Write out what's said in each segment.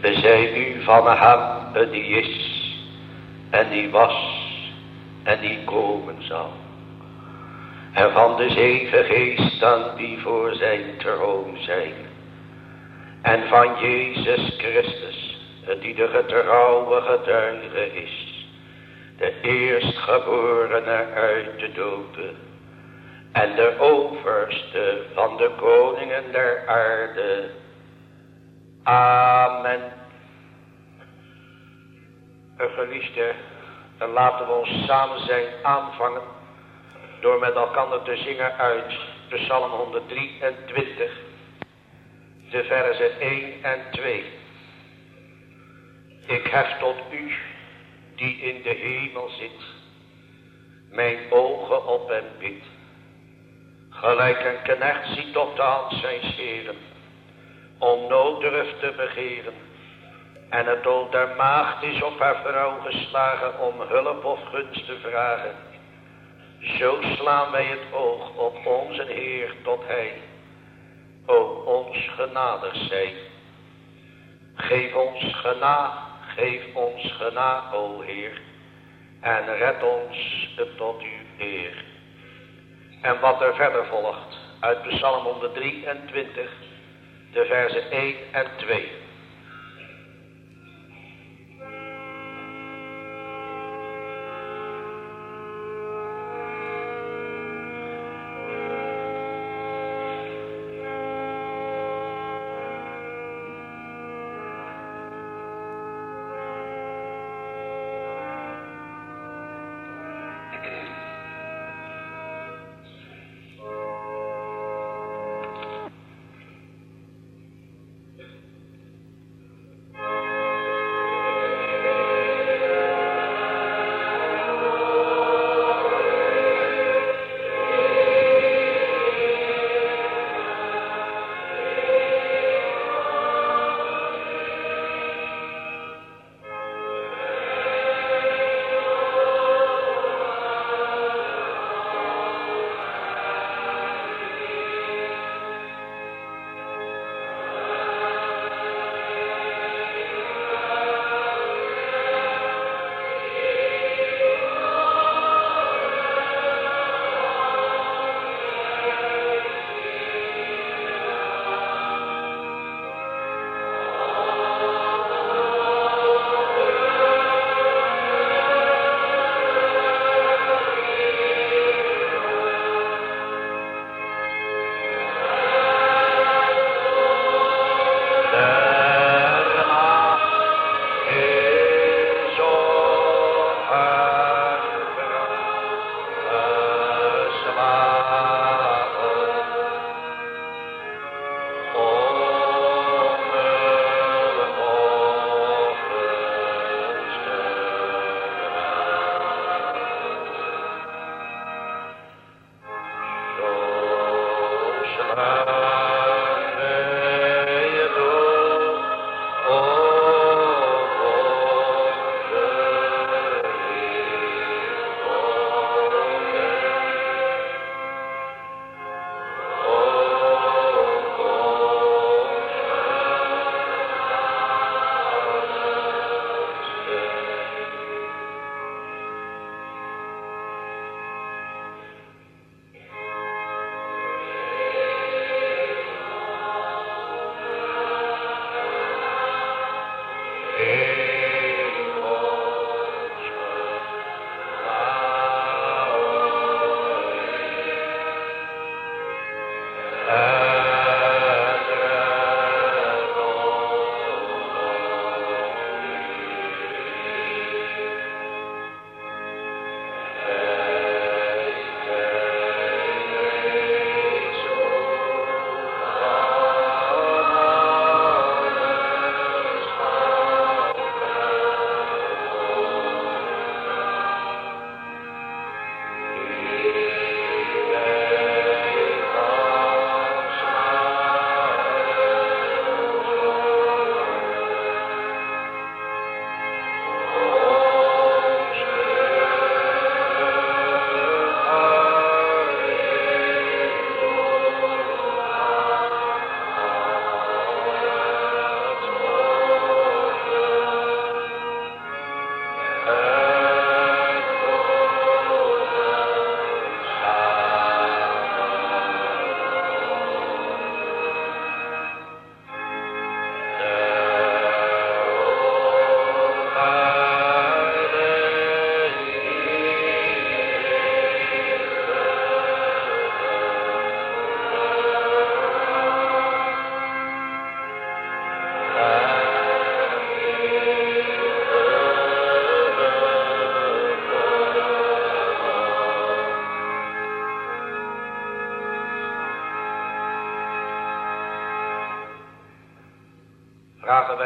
Zij u van hem die is en die was en die komen zal. En van de 7 geesten die voor zijn troon zijn. En van Jezus Christus, die de getrouwe getuige is. De eerstgeborene uit de doden. En de overste van de koningen der aarde. Amen. Geliefde, dan laten we ons samen zijn aanvangen door met elkaar te zingen uit de Psalm 123, de verzen 1 en 2. Ik hef tot u, die in de hemel zit, mijn ogen op en bid. Gelijk een knecht ziet op de hand zijn heren, om nooddurf te begeren. En het oog der maagd is op haar vrouw geslagen om hulp of gunst te vragen. Zo slaan wij het oog op onze Heer tot Hij, o ons genadig zij. Geef ons genade, o Heer, en red ons tot uw eer. En wat er verder volgt uit Psalm 123, de verzen 1 en 2.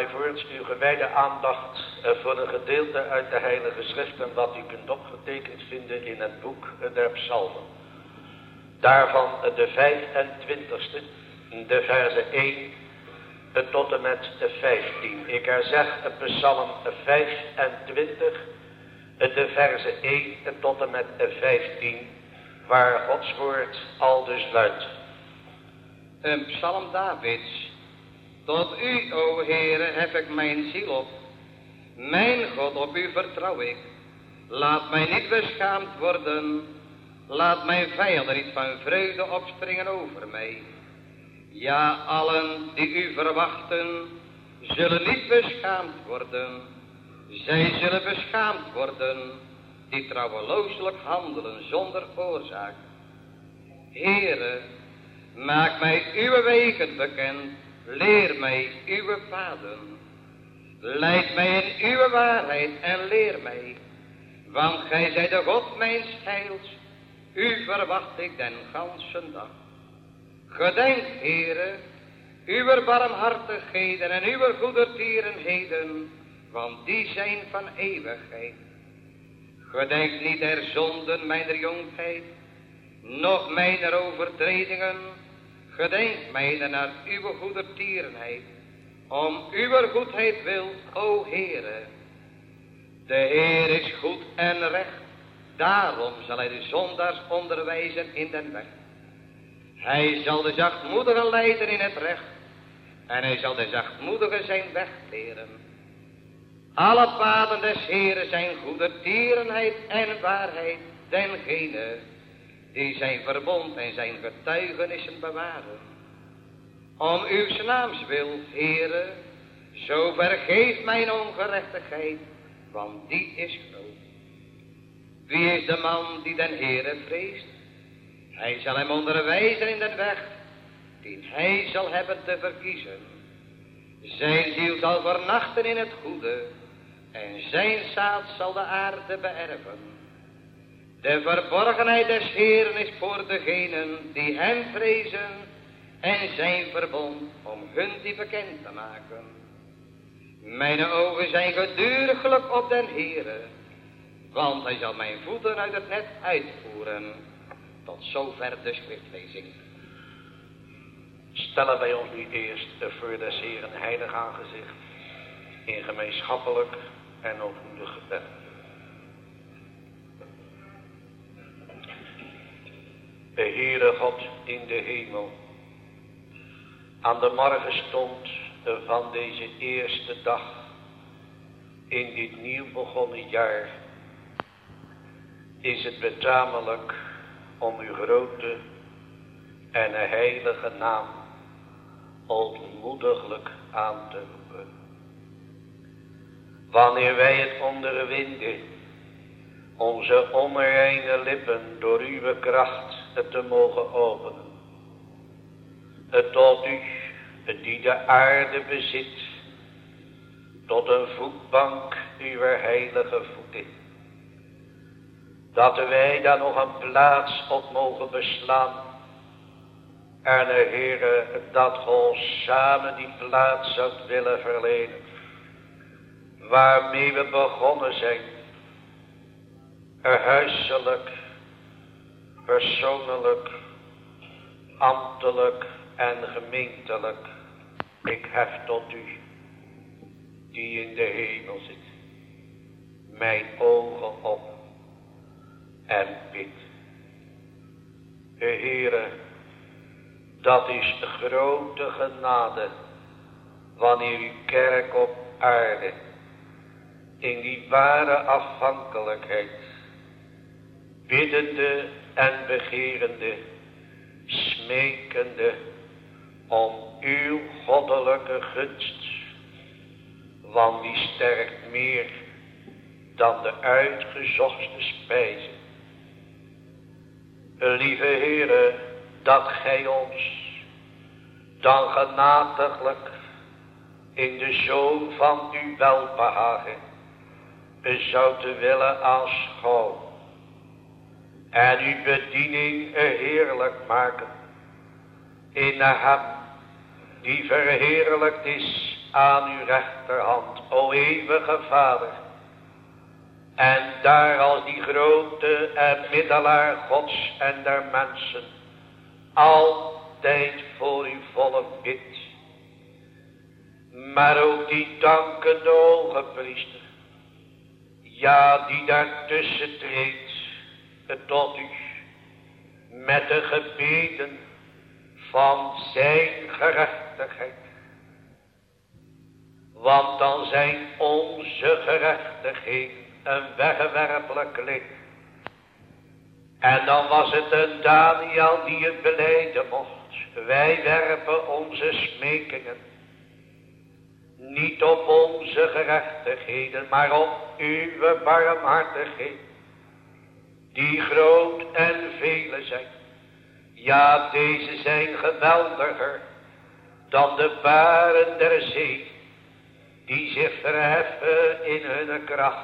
voorts uw gewijde aandacht voor een gedeelte uit de Heilige Schrift en wat u kunt opgetekend vinden in het boek der Psalmen. Daarvan de 25ste, de verse 1 tot en met 15. Ik herzeg Psalm 25, de verse 1 tot en met 15, waar Gods woord aldus luidt. Een psalm Davids. Tot u, o Heere, hef ik mijn ziel op. Mijn God, op u vertrouw ik. Laat mij niet beschaamd worden. Laat mijn vijanden niet van vreugde opspringen over mij. Ja, allen die u verwachten, zullen niet beschaamd worden. Zij zullen beschaamd worden, die trouwelooselijk handelen zonder oorzaak. Heere, maak mij uw wegen bekend. Leer mij uw paden. Leid mij in uw waarheid en leer mij. Want gij zijt de God mijns heils. U verwacht ik den gansen dag. Gedenk, Heere, uw barmhartigheden en uw goedertierenheden, want die zijn van eeuwigheid. Gedenk niet der zonden mijner jonkheid, noch mijner overtredingen. Gedenk mij naar uw goedertierenheid, om uw goedheid wil, o Heere. De Heer is goed en recht, daarom zal hij de zondaars onderwijzen in den weg. Hij zal de zachtmoedigen leiden in het recht, en hij zal de zachtmoedigen zijn weg leren. Alle paden des Heeren zijn goedertierenheid en waarheid, dengene die zijn verbond en zijn getuigenissen bewaren. Om uw naams wil, Heere, zo vergeef mijn ongerechtigheid, want die is groot. Wie is de man die den Heere vreest? Hij zal hem onderwijzen in den weg, die hij zal hebben te verkiezen. Zijn ziel zal vernachten in het goede, en zijn zaad zal de aarde beërven. De verborgenheid des Heeren is voor degenen die hem vrezen, en zijn verbond om hun die bekend te maken. Mijn ogen zijn geduriglijk op den Heere, want hij zal mijn voeten uit het net uitvoeren. Tot zover de schriftlezing. Stellen wij ons nu eerst voor des Heeren heilig aangezicht in gemeenschappelijk en ootmoedig gebed. De Heere God in de hemel, aan de morgenstond van deze eerste dag in dit nieuw begonnen jaar is het betamelijk om uw grote en heilige naam ootmoediglijk aan te roepen. Wanneer wij het onderwinden, onze onreine lippen door uw kracht te mogen openen. Tot u, die de aarde bezit, tot een voetbank uw heilige voeten. Dat wij daar nog een plaats op mogen beslaan. En Heere, dat ge ons samen die plaats zoudt willen verlenen. Waarmee we begonnen zijn. Huiselijk, persoonlijk, ambtelijk en gemeentelijk. Ik hef tot u, die in de hemel zit, mijn ogen op en bid. Heere, dat is de grote genade, wanneer uw kerk op aarde, in die ware afhankelijkheid, biddende en begerende, smekende om uw goddelijke gunst, want die sterkt meer dan de uitgezochte spijzen. Lieve Heere, dat gij ons dan genadiglijk in de zoon van uw welbehagen zou te willen aanschouwen en uw bediening heerlijk maken in hem die verheerlijkt is aan uw rechterhand, o eeuwige Vader. En daar als die grote en middelaar Gods en der mensen, altijd voor uw volk bidt. Maar ook die dankende hoge priester, ja, die daartussen treedt tot u, met de gebeden van zijn gerechtigheid. Want dan zijn onze gerechtigheden een weggewerpelijk licht. En dan was het een Daniel die het belijden mocht. Wij werpen onze smekingen niet op onze gerechtigheden, maar op uw barmhartigheid, die groot en vele zijn. Ja, deze zijn geweldiger dan de baren der zee, die zich verheffen in hun kracht.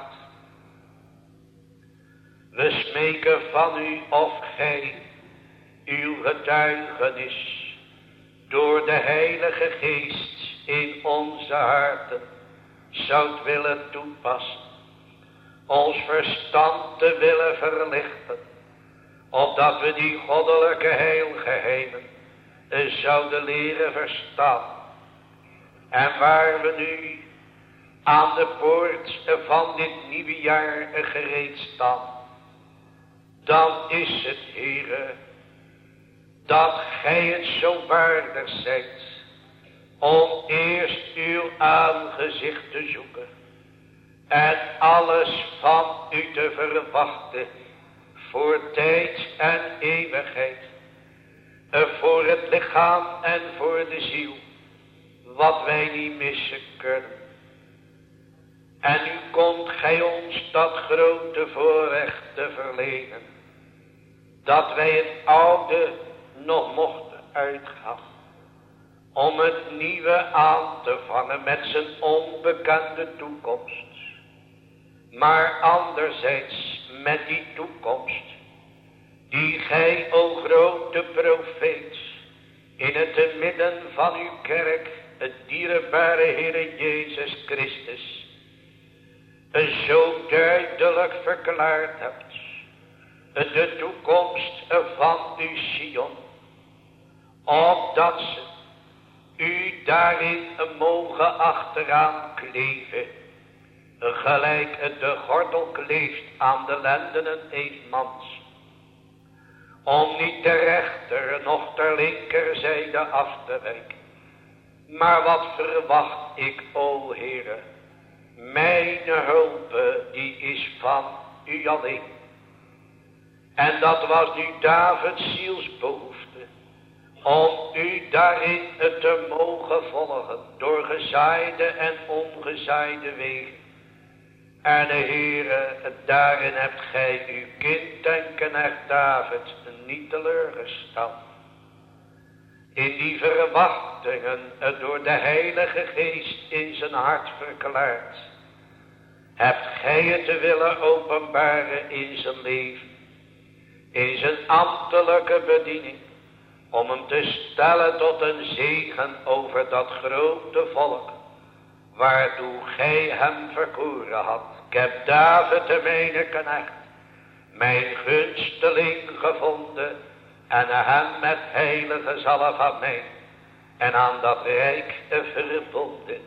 We smeken van u of gij uw getuigenis door de Heilige Geest in onze harten zoudt willen toepassen, ons verstand te willen verlichten, opdat we die goddelijke heilgeheimen zouden leren verstaan. En waar we nu aan de poort van dit nieuwe jaar gereed staan, dan is het, Heere, dat gij het zo waardig zijt om eerst uw aangezicht te zoeken en alles van u te verwachten voor tijd en eeuwigheid, voor het lichaam en voor de ziel, wat wij niet missen kunnen. En nu komt gij ons dat grote voorrecht te verlenen, dat wij het oude nog mochten uitgaan, om het nieuwe aan te vangen met zijn onbekende toekomst. Maar anderzijds met die toekomst, die gij, o grote profeet, in het midden van uw kerk, het dierbare Heere Jezus Christus, zo duidelijk verklaard hebt. De toekomst van uw Sion, opdat ze u daarin mogen achteraan kleven, gelijk de gordel kleeft aan de lendenen eensmans, om niet ter rechter noch ter linkerzijde af te wijken. Maar wat verwacht ik, o Heere? Mijn hulp, die is van u alleen. En dat was nu Davids zielsbehoefte, om u daarin te mogen volgen, door gezaaide en ongezaaide wegen. En Heere, daarin hebt gij uw kind en knecht David niet teleurgesteld. In die verwachtingen door de Heilige Geest in zijn hart verklaard, hebt gij het te willen openbaren in zijn leven, in zijn ambtelijke bediening, om hem te stellen tot een zegen over dat grote volk, waartoe gij hem verkoren had. Ik heb David de mijne knecht, mijn gunsteling gevonden, en hem met heilige zalf aan mij en aan dat rijk verbonden.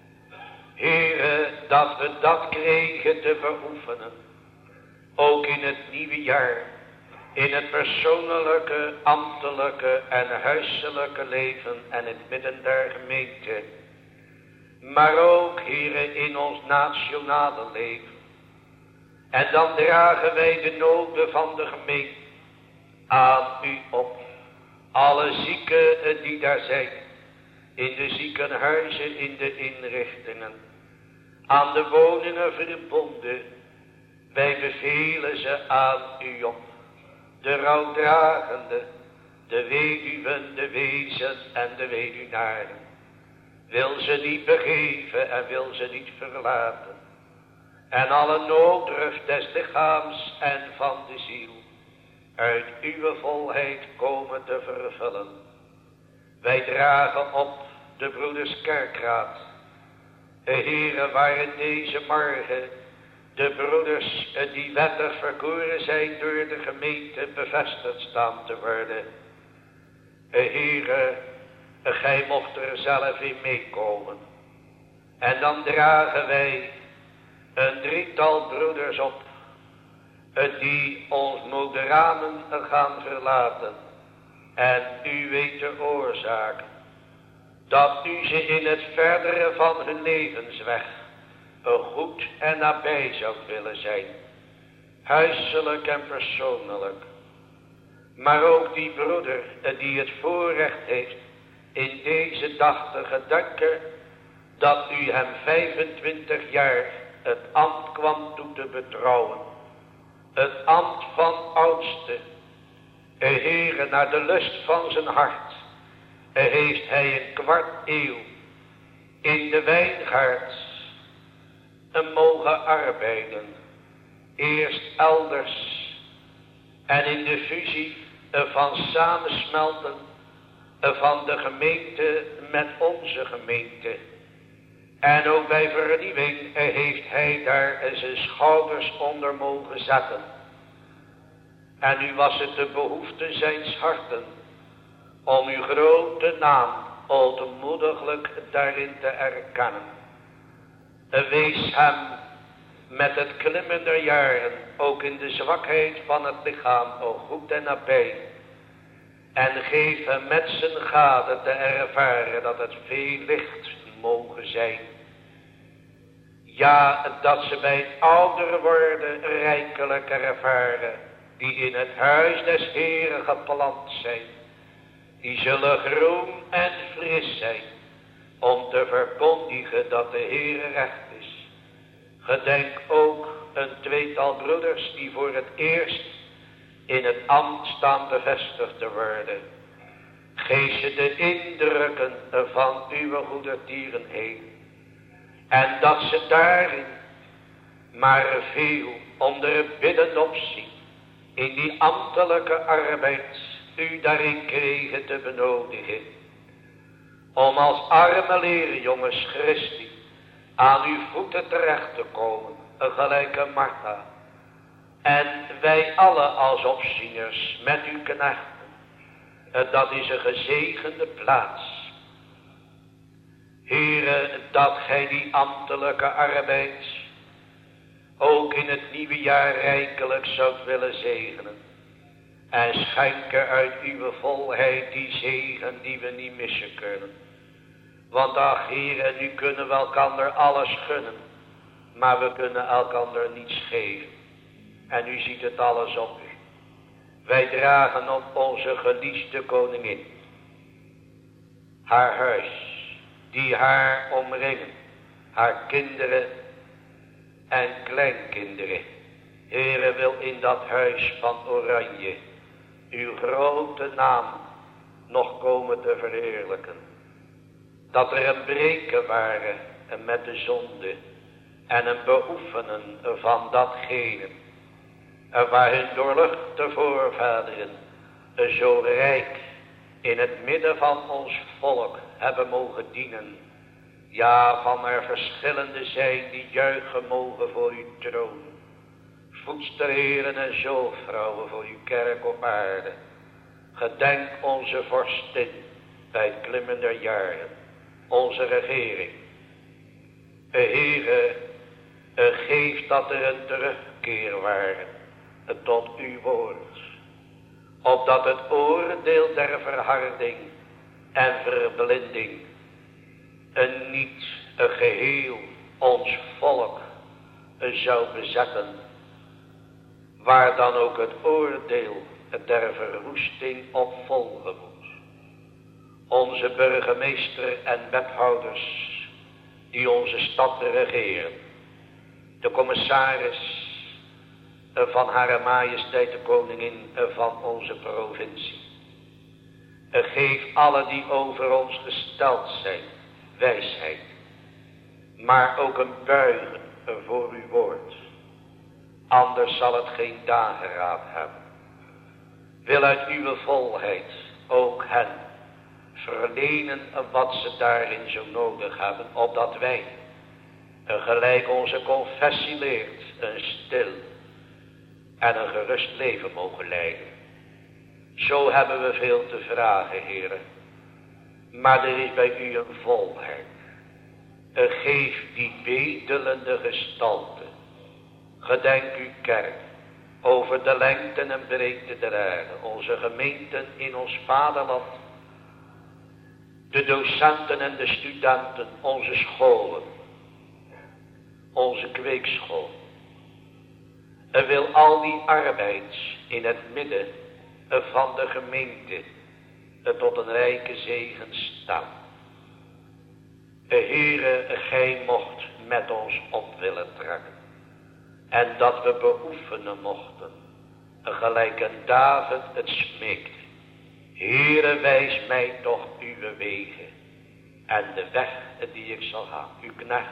Heere, dat we dat kregen te beoefenen, ook in het nieuwe jaar, in het persoonlijke, ambtelijke en huiselijke leven en het midden der gemeente, maar ook, Heere, in ons nationale leven. En dan dragen wij de noden van de gemeente aan u op. Alle zieken die daar zijn, in de ziekenhuizen, in de inrichtingen, aan de woningen verbonden, wij bevelen ze aan u op. De rouwdragende, de weduwen, de wezen en de weduwnaren. Wil ze niet begeven en wil ze niet verlaten. En alle nooddruft des lichaams en van de ziel uit uw volheid komen te vervullen. Wij dragen op de broeders Kerkraad Heere, waar deze morgen de broeders die wettig verkoren zijn door de gemeente bevestigd staan te worden. Heere, gij mocht er zelf in meekomen. En dan dragen wij een drietal broeders op, die ons moderamen gaan verlaten. En u weet de oorzaak, dat u ze in het verdere van hun levensweg goed en nabij zou willen zijn, huiselijk en persoonlijk. Maar ook die broeder die het voorrecht heeft in deze dag te gedenken dat u hem 25 jaar het ambt kwam toe te betrouwen. Het ambt van oudste. Heere, naar de lust van zijn hart heeft hij een kwart eeuw in de wijngaard mogen arbeiden. Eerst elders en in de fusie van samensmelten van de gemeente met onze gemeente. En ook bij vernieuwing heeft hij daar zijn schouders onder mogen zetten. En nu was het de behoefte zijns harten om uw grote naam ootmoediglijk daarin te erkennen. Wees hem met het klimmen der jaren, ook in de zwakheid van het lichaam, goed en nabij. En geef hem met zijn gade te ervaren dat het veel licht mogen zijn. Ja, dat ze bij het ouder worden rijkelijk ervaren, die in het huis des Heeren geplant zijn. Die zullen groen en fris zijn, om te verkondigen dat de Heere recht is. Gedenk ook een tweetal broeders die voor het eerst in het ambt staan bevestigd te worden. Geef ze de indrukken van uw goedertierenheid. En dat ze daarin maar veel onder biddend opzien in die ambtelijke arbeid u daarin kregen te benodigen. Om als arme leerjongens Christi aan uw voeten terecht te komen, een gelijke Martha. En wij alle als opzieners met uw knechten, dat is een gezegende plaats. Heere, dat gij die ambtelijke arbeid ook in het nieuwe jaar rijkelijk zoudt willen zegenen. En schenken uit uw volheid die zegen die we niet missen kunnen. Want ach Heere, nu kunnen we elkander alles gunnen, maar we kunnen elkander niets geven. En u ziet het alles op u. Wij dragen op onze geliefde koningin. Haar huis, die haar omringen, haar kinderen en kleinkinderen. Heere, wil in dat huis van Oranje uw grote naam nog komen te verheerlijken. Dat er een breken waren met de zonde en een beoefenen van datgene waar hun doorluchte voorvaderen zo rijk in het midden van ons volk hebben mogen dienen. Ja, van er verschillende zijn die juichen mogen voor uw troon. Voedsterheren en zoovrouwen voor uw kerk op aarde. Gedenk onze vorstin bij het klimmen der jaren. Onze regering. Heere, geef dat er een terugkeer waren tot uw woord. Opdat het oordeel der verharding en verblinding niet een geheel ons volk zou bezetten. Waar dan ook het oordeel der verwoesting op volgen moet. Onze burgemeester en wethouders die onze stad regeren. De commissaris van Hare Majesteit de Koningin van onze provincie. Geef alle die over ons gesteld zijn wijsheid, maar ook een buigen voor uw woord. Anders zal het geen dageraad hebben. Wil uit uw volheid ook hen verlenen wat ze daarin zo nodig hebben, opdat wij En gelijk onze confessie leert, een stil en een gerust leven mogen leiden. Zo hebben we veel te vragen, heren. Maar er is bij u een volheid. Geef die bedelende gestalte. Gedenk uw kerk over de lengte en breedte der aarde. Onze gemeenten in ons vaderland. De docenten en de studenten, onze scholen. Onze kweekschool. En wil al die arbeids in het midden van de gemeente tot een rijke zegen staan. Heere, gij mocht met ons op willen trekken. En dat we beoefenen mochten, gelijk een David het smeekte. Heere, wijs mij toch uw wegen en de weg die ik zal gaan. Uw knecht.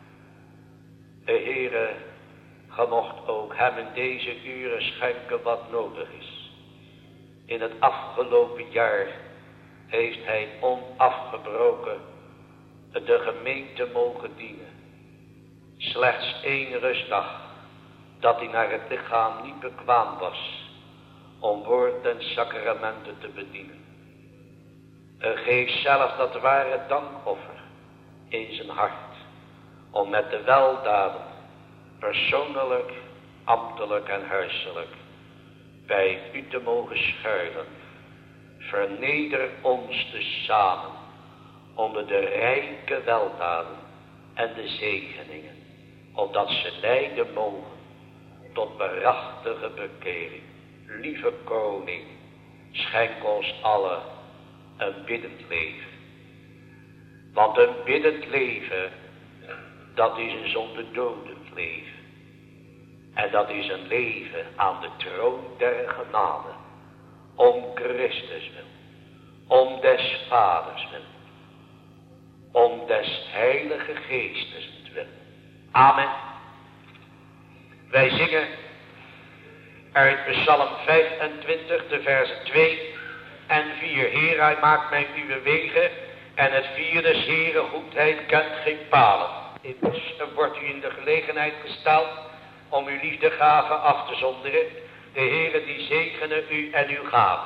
Heere, ge mocht ook hem in deze uren schenken wat nodig is. In het afgelopen jaar heeft hij onafgebroken de gemeente mogen dienen. Slechts 1 rustdag dat hij naar het lichaam niet bekwaam was om woord en sacramenten te bedienen. Geef zelf dat ware dankoffer in zijn hart om met de weldaden persoonlijk, ambtelijk en huiselijk bij u te mogen schuilen. Verneder ons tezamen onder de rijke weldaden en de zegeningen, opdat ze leiden mogen tot waarachtige bekering. Lieve koning, schenk ons allen een biddend leven. Want een biddend leven, dat is een zonderdodend leven. En dat is een leven aan de troon der genade. Om Christus wil. Om des Vaders wil. Om des Heilige Geestes wil. Amen. Wij zingen uit Psalm 25 de versen 2 en 4. Heer, hij maakt mij uw wegen. En het 4e is, Heere, goedheid kent geen palen. Immers wordt u in de gelegenheid gesteld om uw liefdegave af te zonderen. De Heere die zegene u en uw gave.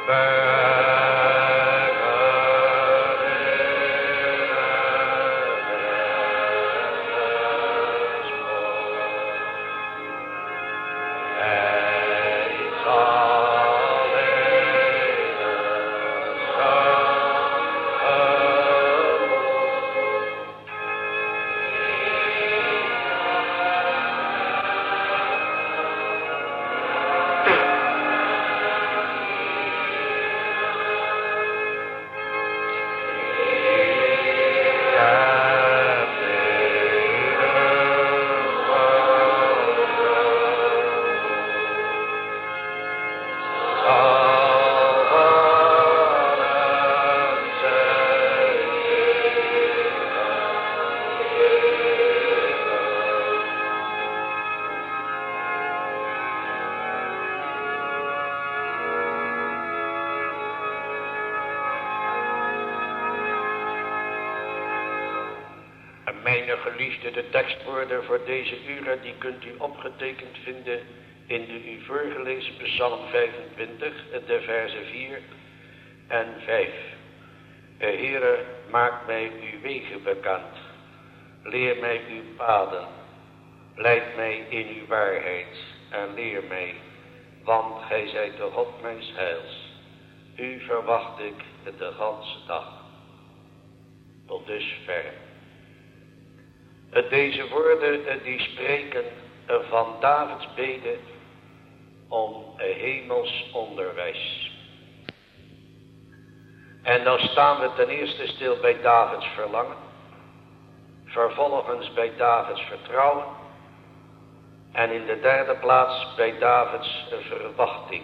Mijn geliefde, de tekstwoorden voor deze uren, die kunt u opgetekend vinden in de u voorgelezen Psalm 25, de versen 4 en 5. Heere, maak mij uw wegen bekend. Leer mij uw paden. Leid mij in uw waarheid en leer mij, want gij zijt de God mijns heils. U verwacht ik de ganse dag. Tot dusver. Deze woorden die spreken van Davids bede om hemels onderwijs. En dan staan we ten eerste stil bij Davids verlangen, vervolgens bij Davids vertrouwen en in de derde plaats bij Davids verwachting.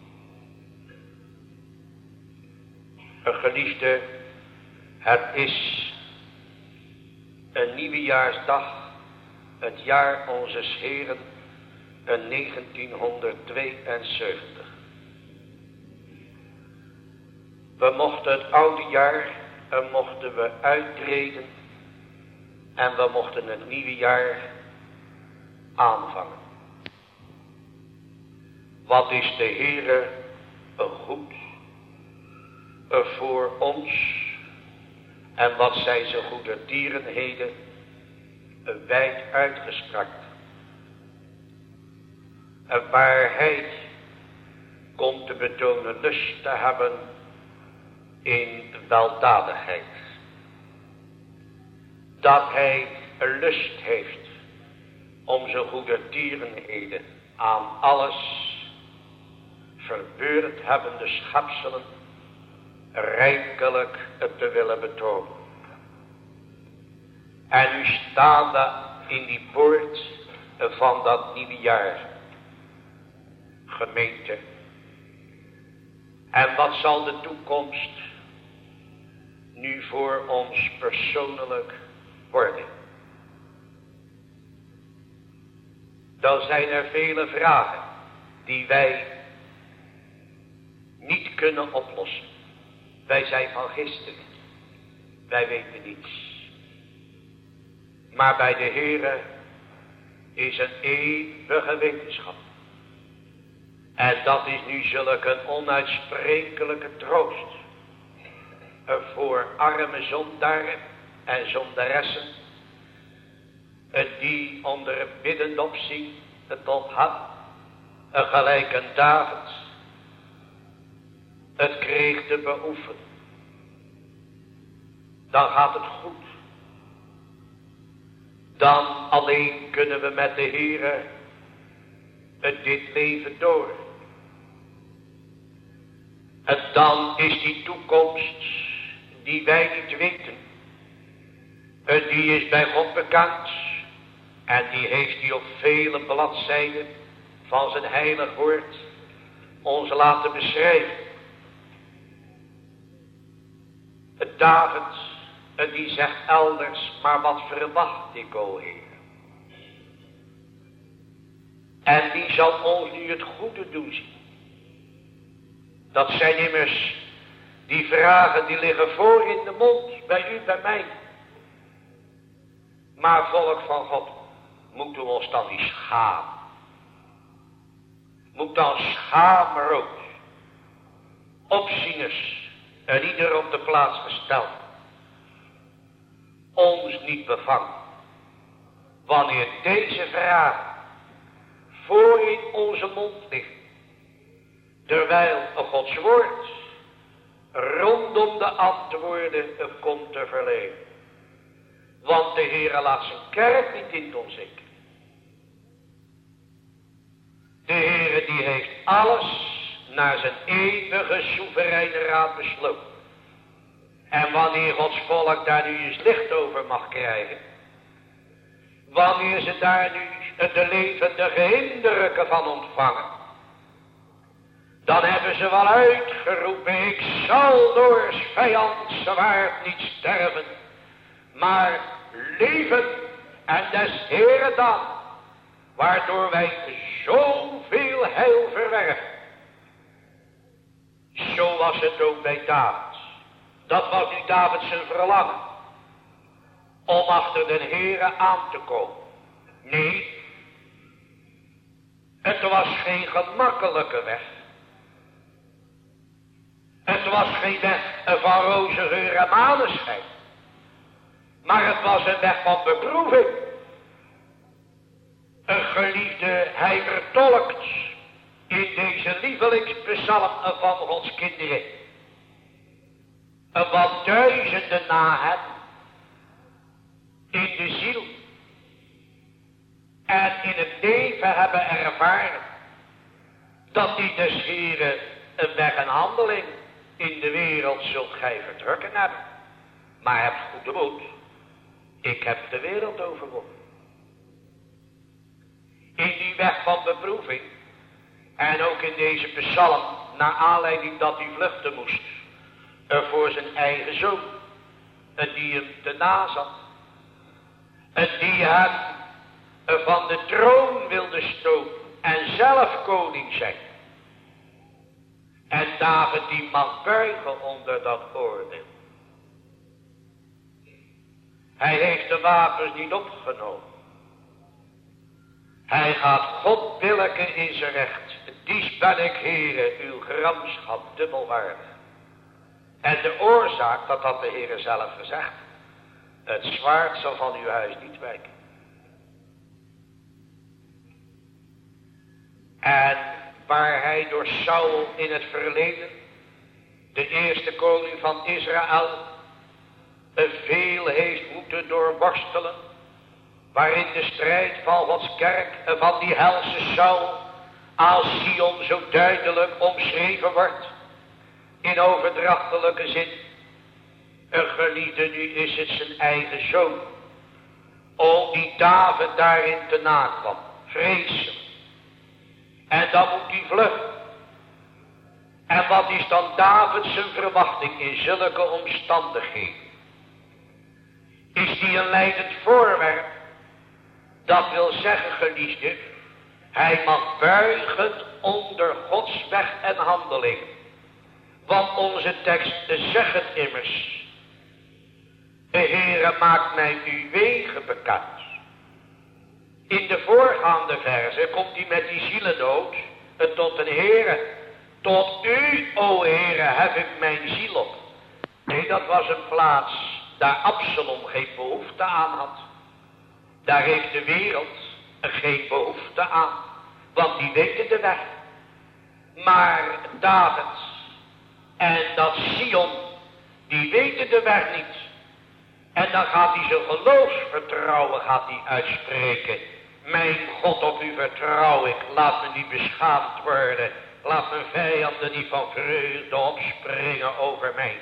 Geliefde, het is een nieuwejaarsdag, het jaar onzes Heren, 1972. We mochten het oude jaar mochten we uittreden en we mochten het nieuwe jaar aanvangen. Wat is de Heere goed voor ons? En wat zijn zijn goede dierenheden wijd uitgestrakt. En waar hij komt te betonen lust te hebben in weldadigheid. Dat hij een lust heeft om zijn goede dierenheden aan alles verbeurd hebbende schepselen rijkelijk te willen betonen. En nu staan we in die poort van dat nieuwe jaar, gemeente. En wat zal de toekomst nu voor ons persoonlijk worden? Dan zijn er vele vragen die wij niet kunnen oplossen. Wij zijn van gisteren. Wij weten niets. Maar bij de Heere is een eeuwige wetenschap. En dat is nu zulke een onuitsprekelijke troost. Voor arme zondaren en zondaressen. Die onder biddend opzien tot had. Gelijk een David. Het kreeg te beoefenen. Dan gaat het goed. Dan alleen kunnen we met de Heere dit leven door. En dan is die toekomst die wij niet weten. Die is bij God bekend. En die heeft hij op vele bladzijden van zijn heilig woord ons laten beschrijven. David, die zegt elders, maar wat verwacht ik, o Heer? En wie zal ons nu het goede doen zien? Dat zijn immers die vragen die liggen voor in de mond, bij u, bij mij. Maar volk van God, moeten we ons dan niet schamen? Moet dan schaamrood opzieners en ieder op de plaats gesteld, ons niet bevangen, wanneer deze vraag voor in onze mond ligt, terwijl Gods woord rondom de antwoorden komt te verlenen. Want de Heere laat zijn kerk niet in het onzeker. De Heere die heeft alles naar zijn eeuwige soevereine raad besloten. En wanneer Gods volk daar nu eens licht over mag krijgen, wanneer ze daar nu de levendige indrukken van ontvangen, dan hebben ze wel uitgeroepen: ik zal door vijand zwaard niet sterven, maar leven en des Heeren dank, waardoor wij zoveel heil verwerven. Zo was het ook bij David. Dat was nu David zijn verlangen, om achter de Heere aan te komen. Nee, het was geen gemakkelijke weg. Het was geen weg van roze geur en maneschijn. Maar het was een weg van beproeving. Een geliefde, hij vertolkt in deze lievelingspsalm van Gods kinderen. Want duizenden na hem in de ziel en in het leven hebben ervaren dat die des Heeren een weg en handeling in de wereld zult gij verdrukken hebben. Maar heb goede moed. Ik heb de wereld overwonnen. In die weg van beproeving en ook in deze psalm, naar aanleiding dat hij vluchten moest voor zijn eigen zoon, en die hem te na zat, en die hem van de troon wilde stoten en zelf koning zijn. En David die mag buigen onder dat oordeel. Hij heeft de wapens niet opgenomen. Hij gaat God billijken in zijn recht. Dies ben ik, Heere, uw gramschap dubbelwaardig. En de oorzaak, dat had de Heere zelf gezegd: het zwaard zal van uw huis niet wijken. En waar hij door Saul in het verleden, de eerste koning van Israël, veel heeft moeten doorworstelen, waarin de strijd van Gods kerk en van die helse Saul als Sion zo duidelijk omschreven wordt, in overdrachtelijke zin. Een geliefde, nu is het zijn eigen zoon, om die David daarin te nakwam, vreselijk. En dan moet hij vluchten. En wat is dan David zijn verwachting in zulke omstandigheden? Is die een leidend voorwerp? Dat wil zeggen, geliefde, hij mag buigen onder Gods weg en handeling. Want onze tekst zegt het immers: de Heere maakt mij uw wegen bekend. In de voorgaande verse komt hij met die zielennood tot een Heere. Tot u, o Heere, heb ik mijn ziel op. Nee, dat was een plaats daar Absalom geen behoefte aan had. Daar heeft de wereld geen behoefte aan, want die weten de weg. Maar David en dat Sion, die weten de weg niet. En dan gaat hij zijn geloofsvertrouwen uitspreken. Mijn God, op u vertrouw ik, laat me niet beschaamd worden. Laat mijn vijanden niet van vreugde opspringen over mij.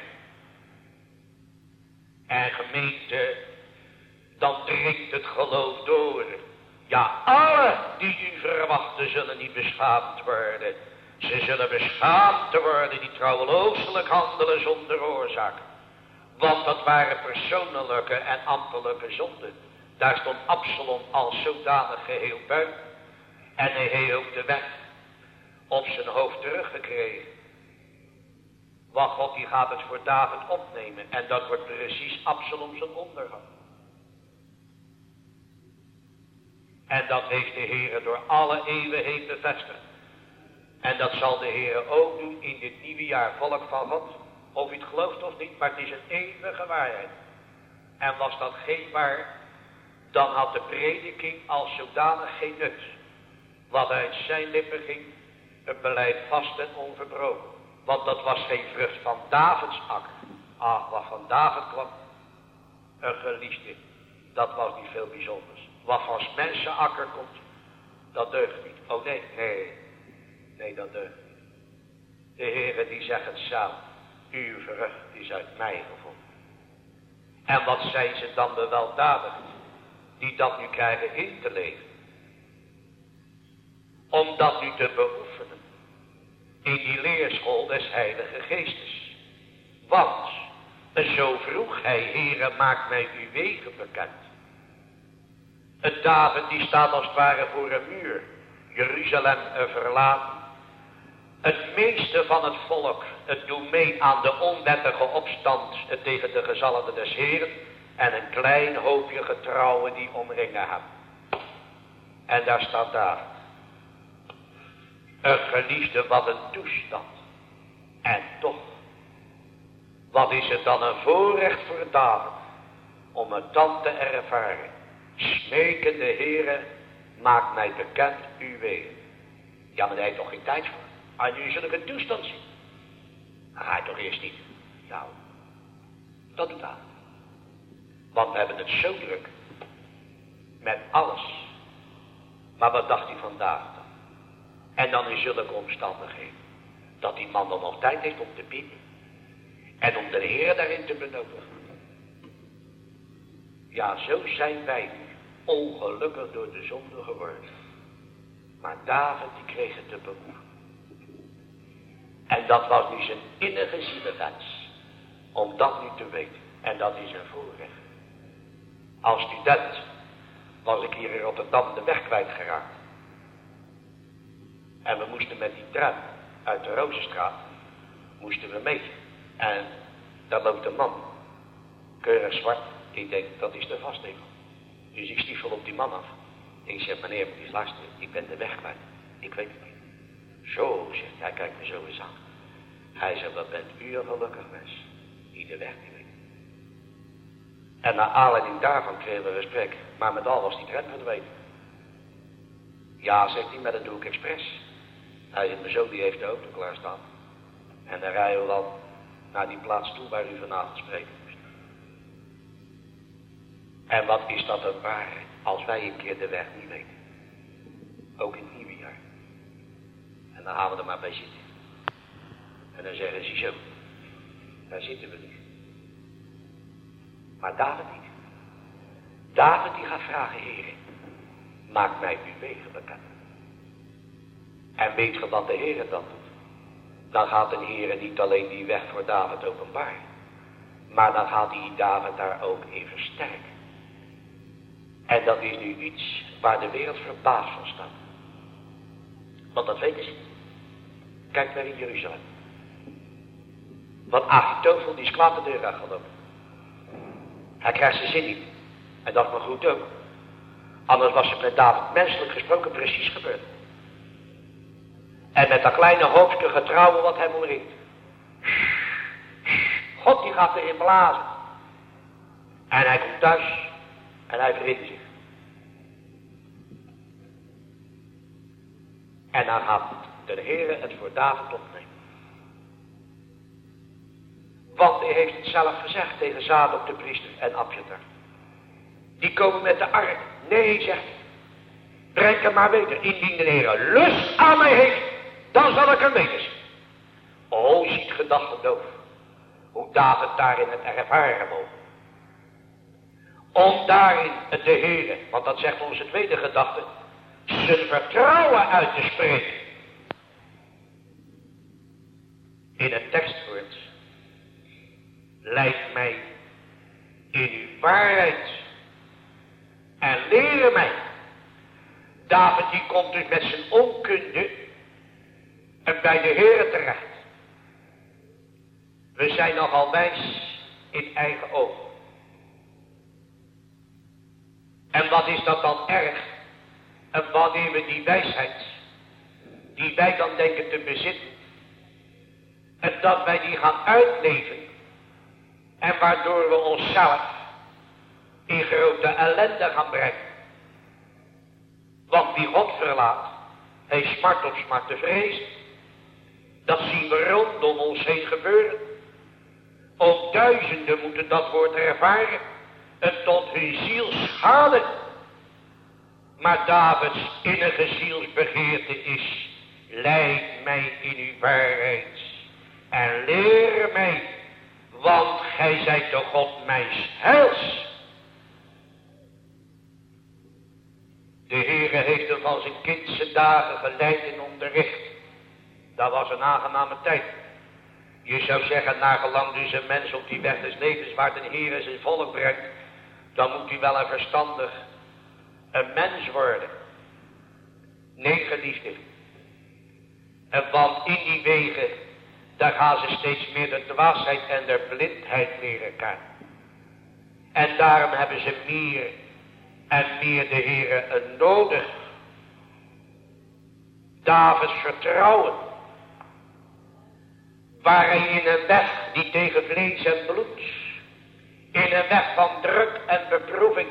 En gemeente, dan dringt het geloof door. Ja, alle die u verwachten zullen niet beschaamd worden. Ze zullen beschaamd worden die trouwelooselijk handelen zonder oorzaak. Want dat waren persoonlijke en ambtelijke zonden. Daar stond Absalom als zodanig geheel buiten. En hij heeft ook de wet op zijn hoofd teruggekregen. Want God die gaat het voor David opnemen. En dat wordt precies Absalom zijn ondergang. En dat heeft de Heere door alle eeuwen heen bevestigd. En dat zal de Heer ook doen in dit nieuwe jaar, volk van God. Of u het gelooft of niet, maar het is een eeuwige waarheid. En was dat geen waar, dan had de prediking als zodanig geen nut. Wat uit zijn lippen ging, een beleid vast en onverbroken. Want dat was geen vrucht van Davids akker. Ach, wat van David kwam, een geliefde, dat was niet veel bijzonders. Wat van mensenakker komt, dat deugt niet. Oh nee, dat deugt niet. De Heere die zegt het zelf, uw vrucht is uit mij gevonden. En wat zijn ze dan beweldadigd, die dat nu krijgen in te leven. Om dat nu te beoefenen, in die leerschool des Heilige Geestes. Want, zo vroeg hij, Heere, maak mij uw wegen bekend. Het David die staat als het ware voor een muur, Jeruzalem verlaten. Het meeste van het volk, het doet mee aan de onwettige opstand tegen de gezalfde des Heeren. En een klein hoopje getrouwen die omringen hem. En daar staat David. Een geliefde, wat een toestand. En toch, wat is het dan een voorrecht voor David om het dan te ervaren. Smeken de Heere, maak mij bekend uw wegen. Ja, maar daar heeft toch geen tijd voor. Als je nu zulke toestand ziet. Dan ga je toch eerst niet. Nou, dat doet David. Want we hebben het zo druk. Met alles. Maar wat dacht hij van David dan? En dan in zulke omstandigheden. Dat die man dan nog tijd heeft om te bidden. En om de Heer daarin te benodigen. Ja, zo zijn wij nu ongelukkig door de zonde geworden. Maar David die kreeg het te behoeven. En dat was nu zijn innige zielenwens. Om dat nu te weten. En dat is een voorrecht. Als student was ik hier in Rotterdam de weg kwijtgeraakt. En we moesten met die tram uit de Rozenstraat, moesten we mee. En daar loopt een man, keurig zwart. Ik denk, dat is de vastregel. Dus ik stiefel op die man af. Ik zeg, meneer, moet eens luisteren, ik ben de weg kwijt. Ik weet het niet. Zo, zegt hij, kijkt me zo eens aan. Hij zegt, wat bent u een gelukkig mens, die de weg niet weet. En naar aanleiding daarvan kregen we een gesprek, maar met al was die tram verdwenen. Ja, zegt hij, maar dat doe ik expres. Hij zegt, mijn zoon die heeft de auto klaarstaan. En dan rijden we dan naar die plaats toe waar u vanavond spreken moest. En wat is dat een waarheid als wij een keer de weg niet weten. Ook in het nieuwe jaar. En dan gaan we er maar bij zitten. En dan zeggen ze zo, daar zitten we niet. Maar David niet. David die gaat vragen, Heere, maak mij uw wegen bekend. En weet je wat de Heere dan doet? Dan gaat de Heere niet alleen die weg voor David openbaren. Maar dan gaat hij David daar ook in versterken. En dat is nu iets waar de wereld verbaasd van staat. Want dat weten ze. Kijk maar in Jeruzalem. Want Achitofel die is klaar de deur uitgelopen. Hij krijgt zijn zin niet. En dat maar goed ook. Anders was het met David menselijk gesproken precies gebeurd. En met dat kleine hoopje getrouwen wat hem omringt. God die gaat erin blazen. En hij komt thuis. En hij verrindt zich. En dan gaat de Heere het voor David opnemen. Want hij heeft het zelf gezegd tegen Zadok de priester en Abjatar. Die komen met de ark. Nee, zegt hij. Breng hem maar weder. Indien de Heere lust aan mij heeft, dan zal ik hem wederzien. O, ziet gedachte doof. Hoe David daarin het ervaren mogen. Om daarin de Heere, want dat zegt onze tweede gedachte, zijn vertrouwen uit te spreken. In het tekstwoord, leid mij in uw waarheid en leren mij. David die komt dus met zijn onkunde en bij de Heere terecht. We zijn nogal wijs in eigen ogen. En wat is dat dan erg? En wanneer we die wijsheid die wij dan denken te bezitten. En dat wij die gaan uitleven. En waardoor we onszelf in grote ellende gaan brengen. Want wie God verlaat, hij smart op smart te vrezen. Dat zien we rondom ons heen gebeuren. Ook duizenden moeten dat woord ervaren. Het tot hun ziel schade. Maar Davids innige zielsbegeerte is: leid mij in uw waarheid en leer mij, want gij zijt de God mijns heils. De Heere heeft hem van zijn kindse dagen geleid en onderricht. Dat was een aangename tijd. Je zou zeggen, nagelang dus een mens op die weg des levens waar de Heere zijn volk brengt, dan moet hij wel een verstandig een mens worden. Nee, geliefde. Want in die wegen, daar gaan ze steeds meer de dwaasheid en de blindheid leren kennen. En daarom hebben ze meer en meer de Heere nodig. Davids vertrouwen, waar hij in een weg die tegen vlees en bloed, in een weg van druk en beproeving.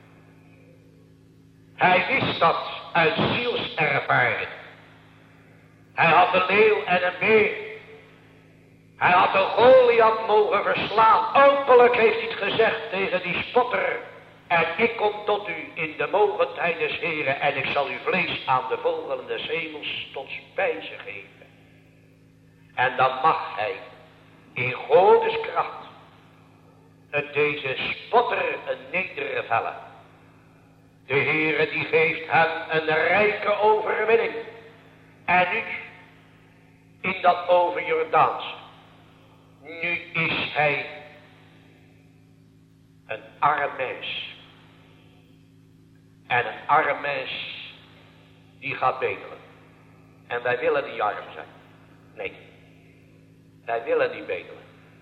Hij wist dat uit zielservaring. Hij had een leeuw en een beer. Hij had een Goliath mogen verslaan. Openlijk heeft hij het gezegd tegen die spotter: en ik kom tot u in de mogendheid des Heren en ik zal uw vlees aan de vogelen des hemels tot spijze geven. En dan mag hij in Godes kracht deze spotter een nedere vellen. De Heere die geeft hem een rijke overwinning. En nu, in dat overjordaanse, nu is hij een arm mens. En een arm mens die gaat bedelen. En wij willen niet arm zijn. Nee, wij willen niet bedelen.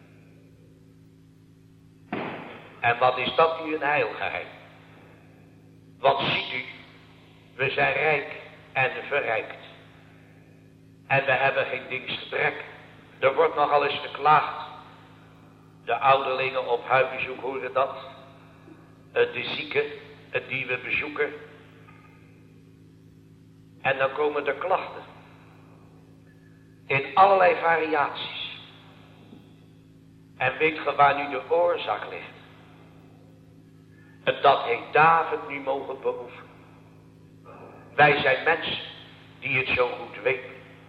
En wat is dat nu een heilgeheim? Want ziet u, we zijn rijk en verrijkt. En we hebben geen dingsgebrek. Er wordt nogal eens geklaagd. De ouderlingen op huisbezoek horen dat. De zieken die we bezoeken. En dan komen de klachten. In allerlei variaties. En weet ge waar nu de oorzaak ligt? Dat heeft David nu mogen beoefenen. Wij zijn mensen die het zo goed weten.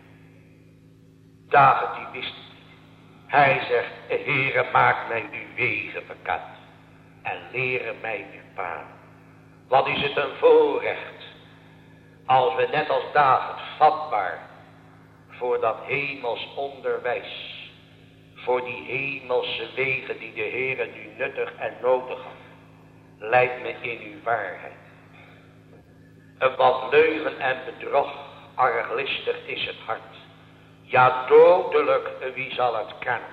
David die wist het niet. Hij zegt: Heere, maak mij uw wegen bekend en leer mij uw paden. Wat is het een voorrecht als we net als David vatbaar voor dat hemels onderwijs, voor die hemelse wegen die de Heere nu nuttig en nodig had. Leid me in uw waarheid. Want leugen en bedrog, arglistig is het hart. Ja, dodelijk, wie zal het kennen?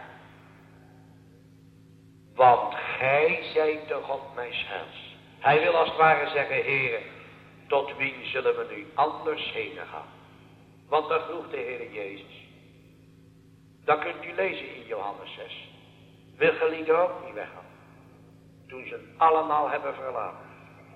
Want gij zijt de God mijns heils. Hij wil als het ware zeggen: Heere, tot wien zullen we nu anders heen gaan? Want dan vroeg de Heere Jezus. Dat kunt u lezen in Johannes 6. Wil gelieden ook niet weggaan? Toen ze het allemaal hebben verlaten.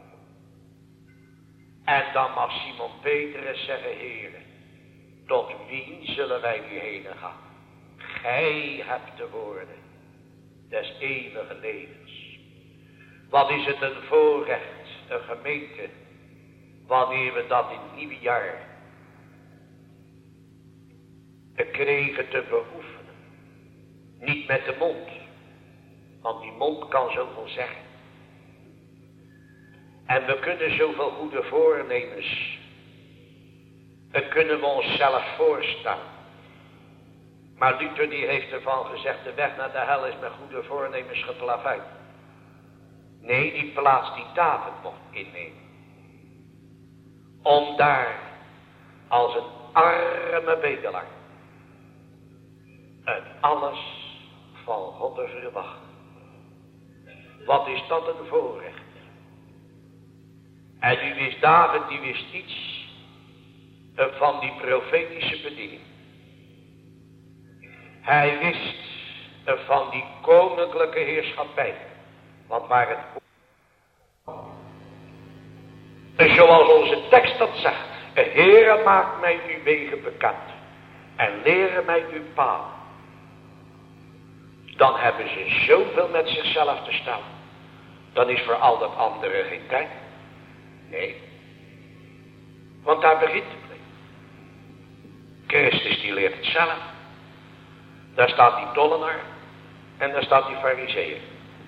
En dan mag Simon Petrus zeggen: Heere, tot wien zullen wij nu heen gaan? Gij hebt de woorden des eeuwige levens. Wat is het een voorrecht, een gemeente, wanneer we dat in het nieuwe jaar kregen te beoefenen. Niet met de mond, want die mond kan zoveel zeggen. En we kunnen zoveel goede voornemens, dat kunnen we onszelf voorstellen. Maar Luther die heeft ervan gezegd: de weg naar de hel is met goede voornemens geplaveid. Nee, die plaats die David mocht innemen. Om daar als een arme bedelaar het alles van God te verwachten. Wat is dat een voorrecht. En nu wist David, die wist iets. van die profetische bediening. Hij wist van die koninklijke heerschappij. Want waar het... Zoals onze tekst dat zegt. Heere, maak mij uw wegen bekend. En leren mij uw paden. Dan hebben ze zoveel met zichzelf te staan. Dan is voor al dat andere geen tijd. Nee. Want daar begint het mee. Christus die leert het zelf. Daar staat die tollenaar. En daar staat die farizeeër.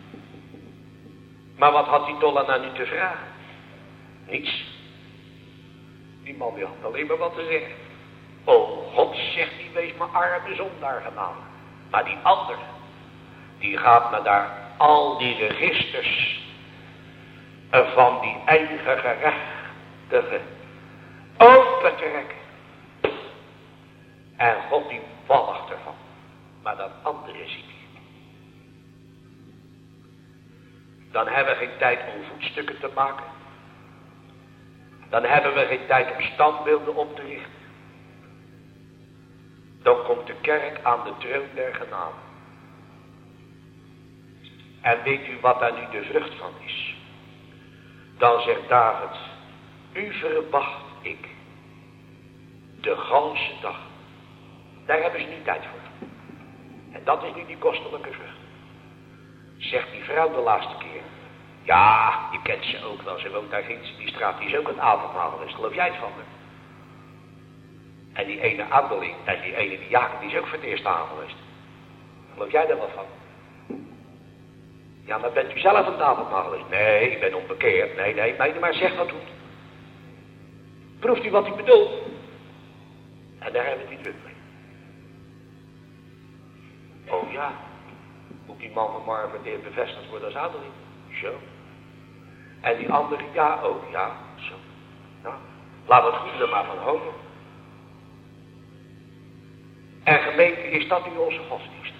Maar wat had die tollenaar nu te vragen? Niets. Die man die had alleen maar wat te zeggen. Oh God, zegt hij, wees me arme zondaar gedaan. Maar die andere, die gaat me daar al die registers van die eigen gerechtige open trekken. En God die walgt ervan. Maar dat andere ziet hij. Dan hebben we geen tijd om voetstukken te maken. Dan hebben we geen tijd om standbeelden op te richten. Dan komt de kerk aan de troon der genade. En weet u wat daar nu de vrucht van is? Dan zegt David, u verwacht ik de ganse dag. Daar hebben ze nu tijd voor. En dat is nu die kostelijke vrucht. Zegt die vrouw de laatste keer. Ja, je kent ze ook wel. Ze woont daar ginds in die straat. Die is ook het avondmaal geweest. Geloof jij het van me? En die ene ouderling. En die ene die Jacob. Die is ook voor het eerst aan geweest. Geloof jij daar wat van? Ja, maar bent u zelf aan het avondmaal geweest? Nee, ik ben onbekeerd. Nee, maar zeg dat goed. Proeft u wat ik bedoel? En daar hebben we het niet druk mee. Oh ja. Moet die man van morgen weer bevestigd worden als ouderling? Zo. En die andere, ja ook, ja, zo. Nou, laat het goed er maar van houden. En gemeente, is dat nu onze godsdienst?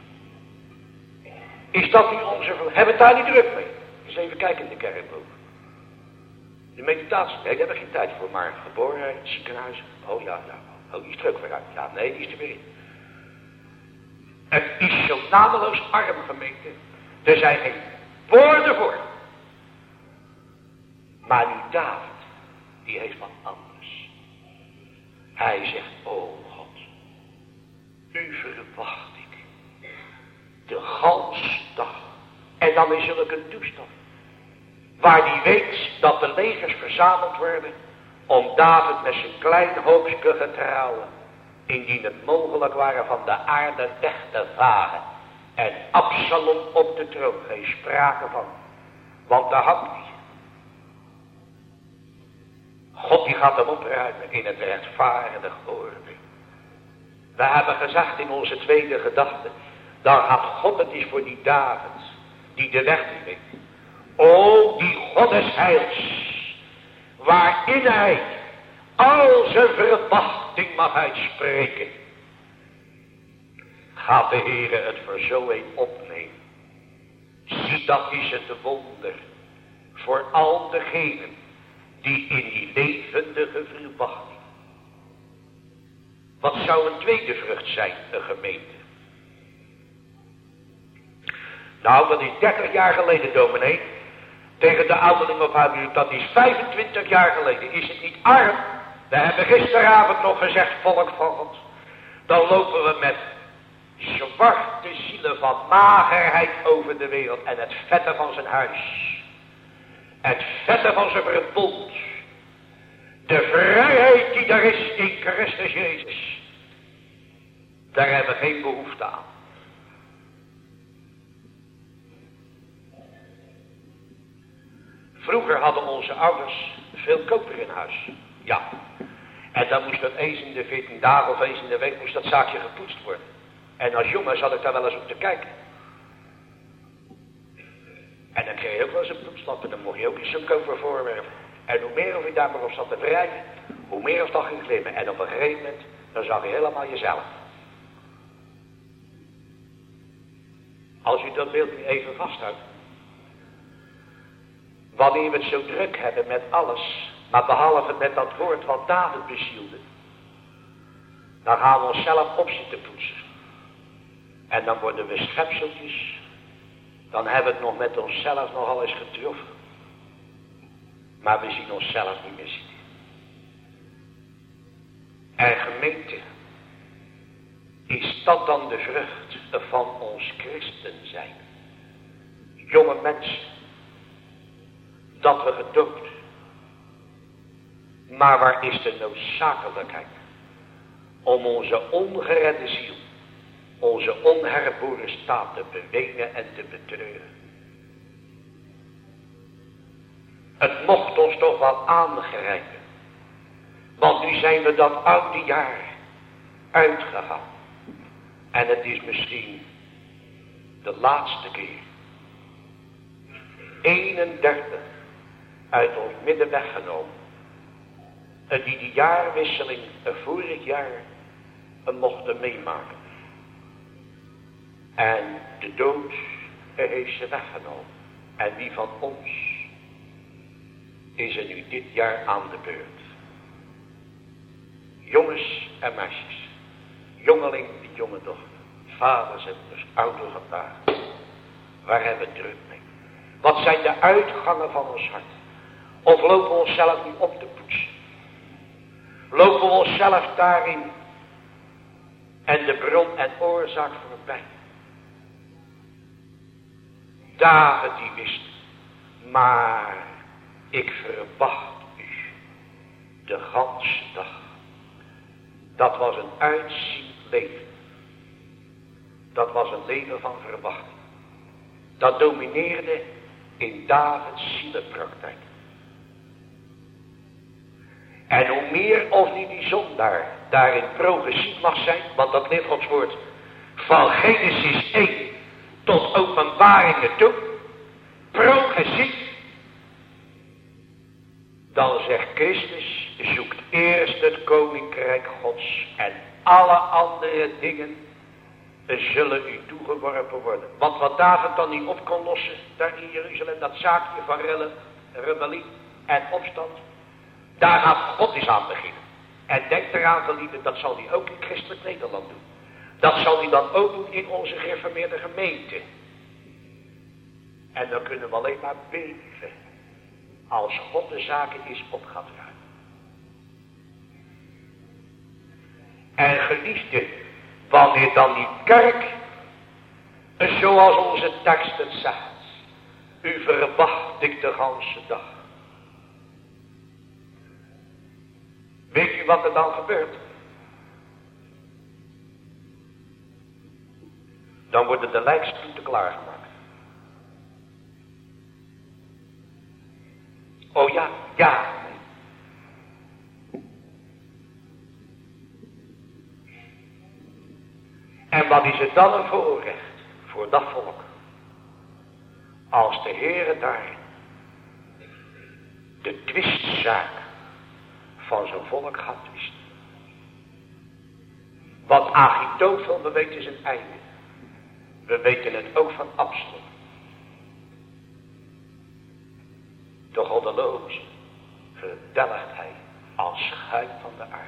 Is dat nu onze... Hebben we het daar niet druk mee? Eens even kijken in de kerk boven. De meditatie, nee, daar hebben we geen tijd voor, maar geborenheid, ziekenhuis. Oh ja. Oh, die is er ook weer uit. Ja, nee, die is er weer in. Het is zo nameloos arm, gemeente. Er zijn geen woorden voor. Maar nu David, die heeft wat anders. Hij zegt, oh God, u verwacht ik de ganse dag. En dan in zulke toestand. Waar die weet dat de legers verzameld worden om David met zijn klein hoopske getrouwen, indien het mogelijk waren, van de aarde weg te vagen. En Absalom op de troon, geen sprake van. Want daar hangt hij. God die gaat hem opruimen in het rechtvaardige oordeel. We hebben gezegd in onze tweede gedachte, dan gaat God het is voor die David, die de weg niet weet. O, die God des heils, waarin hij al zijn verwachting mag uitspreken. Gaat de Heere het voor zo een opnemen. Zie, dat is het wonder voor al degenen die in die levendige verwachting. Wat zou een tweede vrucht zijn, een gemeente? Nou, dat is 30 jaar geleden, dominee. Tegen de ouderling op haar buurt, dat is 25 jaar geleden. Is het niet arm? We hebben gisteravond nog gezegd, volk van God. Dan lopen we met zwarte zielen van magerheid over de wereld. En het vette van zijn huis. Het vette van zijn verbond. De vrijheid die er is in Christus Jezus. Daar hebben we geen behoefte aan. Vroeger hadden onze ouders veel koper in huis. Ja. En dan moest dat eens in de 14 dagen of eens in de week moest dat zaakje gepoetst worden. En als jongen zat ik daar wel eens op te kijken. En dan kreeg je ook wel eens een poetslap en dan mocht je ook eens zo'n koper voorwerpen. En hoe meer of je daar maar op zat te wrijven, hoe meer of dat ging glimmen. En op een gegeven moment, dan zag je helemaal jezelf. Als u dat beeld nu even vasthoudt. Wanneer we het zo druk hebben met alles Maar behalve met dat woord wat David bezielde, dan gaan we onszelf op zitten poetsen. En dan worden we schepseltjes. Dan hebben we het nog met onszelf nogal eens getroffen. Maar we zien onszelf niet meer zitten. En gemeente, is dat dan de vrucht van ons christen zijn? Jonge mensen, dat we gedoopt. Maar waar is de noodzakelijkheid om onze ongeredde ziel, onze onherboren staat te bewegen en te betreuren? Het mocht ons toch wel aangrijpen. Want nu zijn we dat oude jaar uitgegaan. En het is misschien de laatste keer. 31 uit ons midden weggenomen. En die de jaarwisseling vorig jaar mochten meemaken. En de dood heeft ze weggenomen. En wie van ons is er nu dit jaar aan de beurt? Jongens en meisjes, jongeling en jonge dochter, vaders en moeders, ouderen vandaag. Waar hebben we druk mee? Wat zijn de uitgangen van ons hart? Of lopen we onszelf nu op te poetsen? Lopen we onszelf daarin en de bron en oorzaak voorbij? Dagen die wist, maar ik verwacht u de ganse dag. Dat was een uitziend leven. Dat was een leven van verwachting. Dat domineerde in Davids zielenpraktijk. En hoe meer of niet die zondaar daarin progressief mag zijn, want dat leert Gods woord van Genesis 1 tot Openbaringen toe, progressief, dan zegt Christus, zoekt eerst het koninkrijk Gods en alle andere dingen zullen u toegeworpen worden. Want wat David dan niet op kon lossen, daar in Jeruzalem, dat zaakje van rebellie en opstand, daar gaat God eens aan beginnen. En denk eraan, geliefden, dat zal hij ook in christelijk Nederland doen. Dat zal hij dan ook doen in onze gereformeerde gemeente. En dan kunnen we alleen maar beven als God de zaken is op gaat ruimen. En geliefde, wanneer dan die kerk, zoals onze tekst het zegt, u verwacht ik de ganse dag. Weet u wat er dan gebeurt? Dan worden de lijkstoeten klaargemaakt. Oh ja, ja. En wat is het dan een voorrecht voor dat volk? Als de Heere daar de twistzaak van zijn volk gaat twisten. Want Achitofel, we weten zijn einde. We weten het ook van Absalom. De goddeloze verdelgt hij als schuim van de aarde.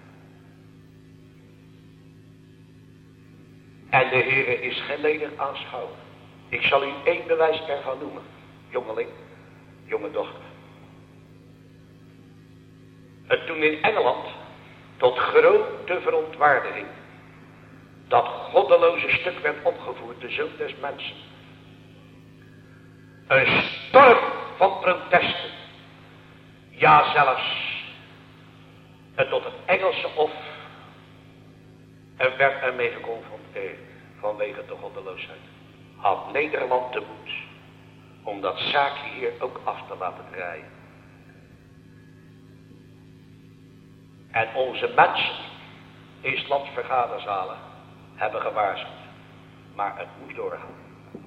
En de Heere is geen ledig aanschouwer. Ik zal u één bewijs ervan noemen. Jongeling, jonge dochter. Het toen in Engeland tot grote verontwaardiging dat goddeloze stuk werd opgevoerd, de Zoon des Mensen. Een storm van protesten. Ja, zelfs tot het Engelse Hof werd ermee geconfronteerd vanwege de goddeloosheid. Had Nederland de moed om dat zaakje hier ook af te laten draaien. En onze mensen in 's lands vergaderzalen hebben gewaarschuwd. Maar het moet doorgaan.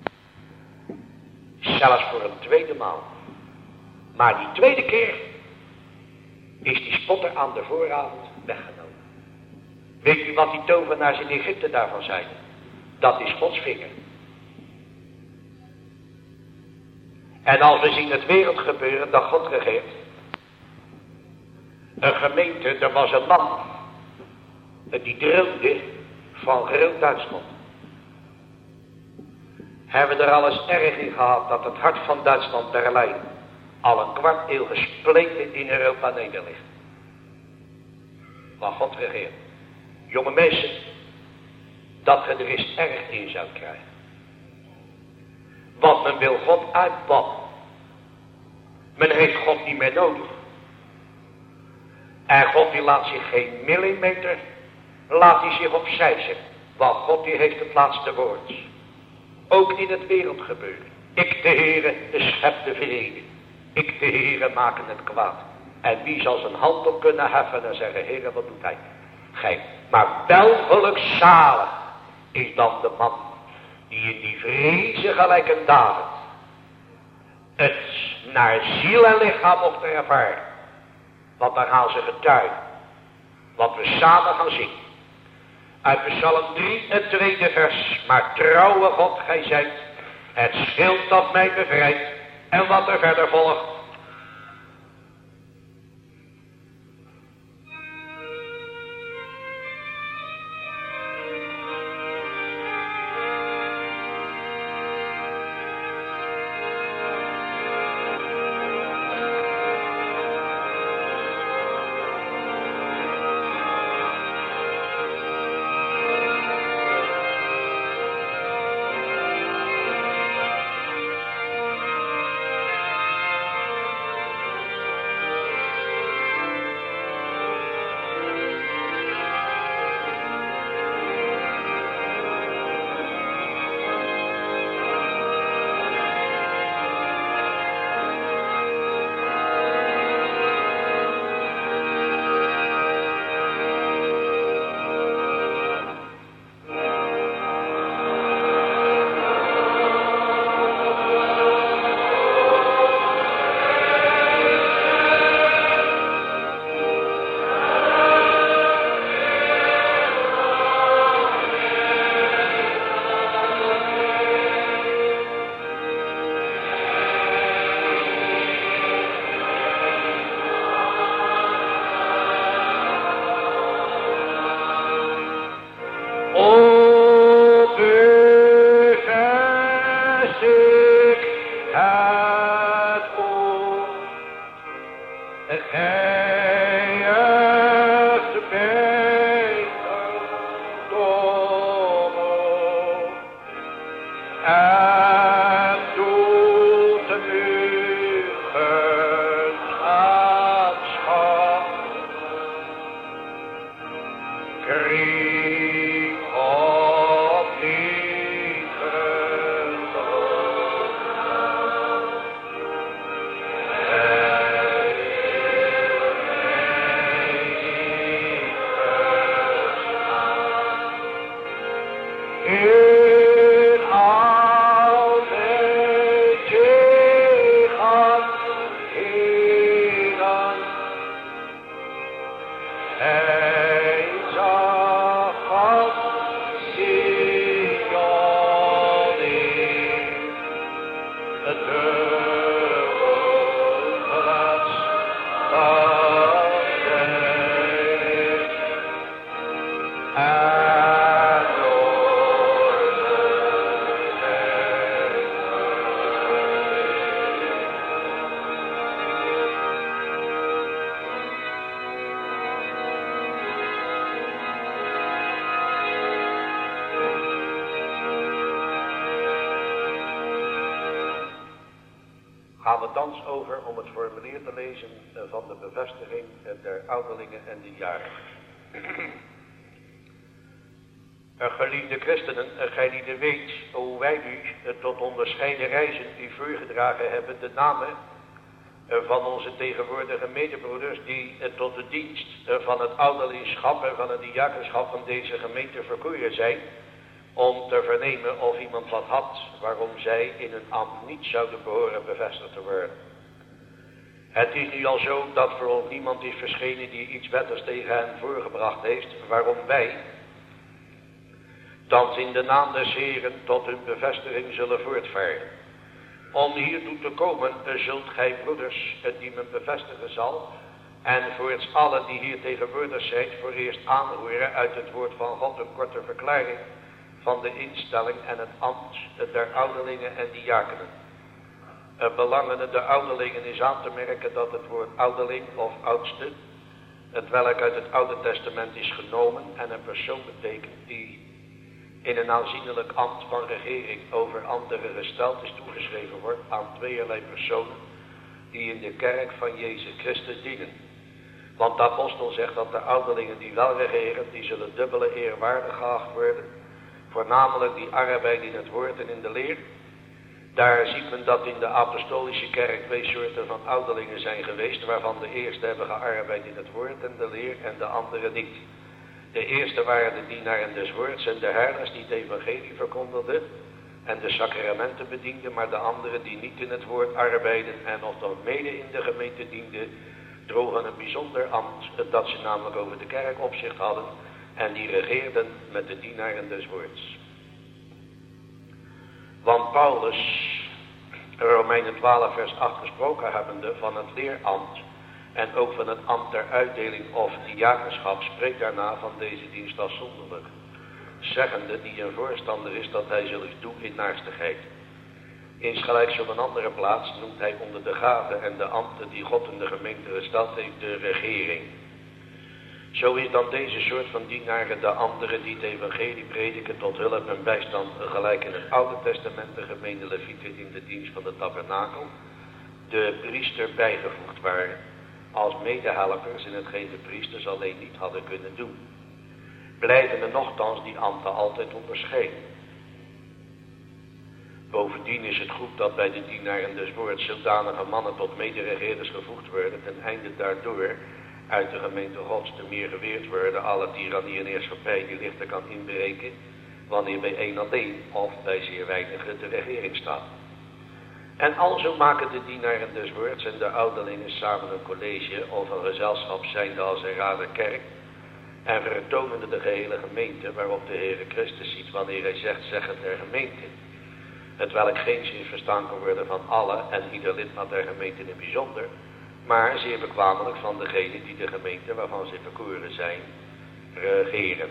Zelfs voor een tweede maal. Maar die tweede keer is die spotter aan de vooravond weggenomen. Weet u wat die tovenaars in Egypte daarvan zeiden? Dat is Gods vinger. En als we zien het wereldgebeuren dat God regeert, Een gemeente, er was een man. Die droomde van groot Duitsland. Hebben we er alles erg in gehad dat het hart van Duitsland Berlijn al een kwart eeuw gespleten in Europa neder ligt. Maar God regeert. Jonge mensen, dat je er eens erg in zou krijgen. Want men wil God uitbannen. Men heeft God niet meer nodig. En God die laat zich geen millimeter, laat hij zich opzij zetten. Want God die heeft het laatste woord. Ook in het wereldgebeuren. Ik de Heere schep de vrede. Ik de Heere maken het kwaad. En wie zal zijn hand op kunnen heffen en zeggen, Heere, wat doet hij? Gij. Maar welgelijk zalig is dan de man die in die vreze gelijk een David het naar ziel en lichaam mocht ervaren. Want dan gaan ze getuigen. Wat we samen gaan zien. Uit Psalm 3, het tweede vers. Maar trouwe God, gij zijt het schild dat mij bevrijdt. En wat er verder volgt. Gaan we thans over om het formulier te lezen van de bevestiging der ouderlingen en de jarigen. Geliefde christenen, gij die weet hoe wij u tot onderscheiden reizen u voorgedragen hebben de namen van onze tegenwoordige medebroeders die tot de dienst van het ouderlingschap en van het diakenschap van deze gemeente verkoren zijn, om te vernemen of iemand wat had waarom zij in hun ambt niet zouden behoren bevestigd te worden. Het is nu al zo dat voor ons niemand is verschenen die iets wetters tegen hen voorgebracht heeft, waarom wij, thans in de naam des Heren, tot hun bevestiging zullen voortvaren. Om hiertoe te komen, zult gij broeders, die men bevestigen zal, En voorts allen die hier tegenwoordig zijn, voor eerst aanhoren uit het woord van God een korte verklaring van de instelling en het ambt der ouderlingen en diakenen. Het belangende der ouderlingen is aan te merken dat het woord ouderling of oudste, het welk uit het Oude Testament is genomen en een persoon betekent die in een aanzienlijk ambt van regering over anderen gesteld is toegeschreven wordt aan tweeërlei personen die in de kerk van Jezus Christus dienen. Want de apostel zegt dat de ouderlingen die wel regeren, die zullen dubbele eer waardig geacht worden, voornamelijk die arbeid in het woord en in de leer. Daar ziet men dat in de apostolische kerk twee soorten van ouderlingen zijn geweest, waarvan de eerste hebben gearbeid in het woord en de leer en de andere niet. De eerste waren de dienaren des woords en de herders die het evangelie verkondigden en de sacramenten bedienden, maar de anderen die niet in het woord arbeiden en of dan mede in de gemeente dienden, droegen een bijzonder ambt, dat ze namelijk over de kerk opzicht hadden en die regeerden met de dienaren des woords. Want Paulus, Romeinen 12 vers 8 gesproken hebbende van het leerambt en ook van het ambt der uitdeling of diakenschap, spreekt daarna van deze dienst afzonderlijk, zeggende die een voorstander is dat hij zulks doet in naarstigheid. Insgelijks op een andere plaats noemt hij onder de gaven en de ambten die God in de gemeente gesteld heeft de regering. Zo is dan deze soort van dienaren de anderen die het evangelie prediken tot hulp en bijstand, gelijk in het Oude Testament de gemeente Levieten in de dienst van de tabernakel, de priester bijgevoegd waren, als medehelpers in hetgeen de priesters alleen niet hadden kunnen doen. Blijven er nochtans die ambten altijd onderscheiden. Bovendien is het goed dat bij de dienaren des woords zodanige mannen tot mederegeerders gevoegd worden, ten einde daardoor uit de gemeente Gods te meer geweerd worden alle tirannie en heerschappij die lichter kan inbreken, wanneer bij één alleen of bij zeer weinigen de regering staat. En alzo maken de dienaren des woords en de ouderlingen samen een college of een gezelschap zijnde als een rade kerk en vertonen de gehele gemeente waarop de Heere Christus ziet wanneer hij zegt zeggen der gemeente. Het welk geen zin verstaan kan worden van alle en ieder lidmaat der gemeente in het bijzonder, maar zeer bekwamelijk van degene die de gemeente waarvan ze verkoren zijn, regeren.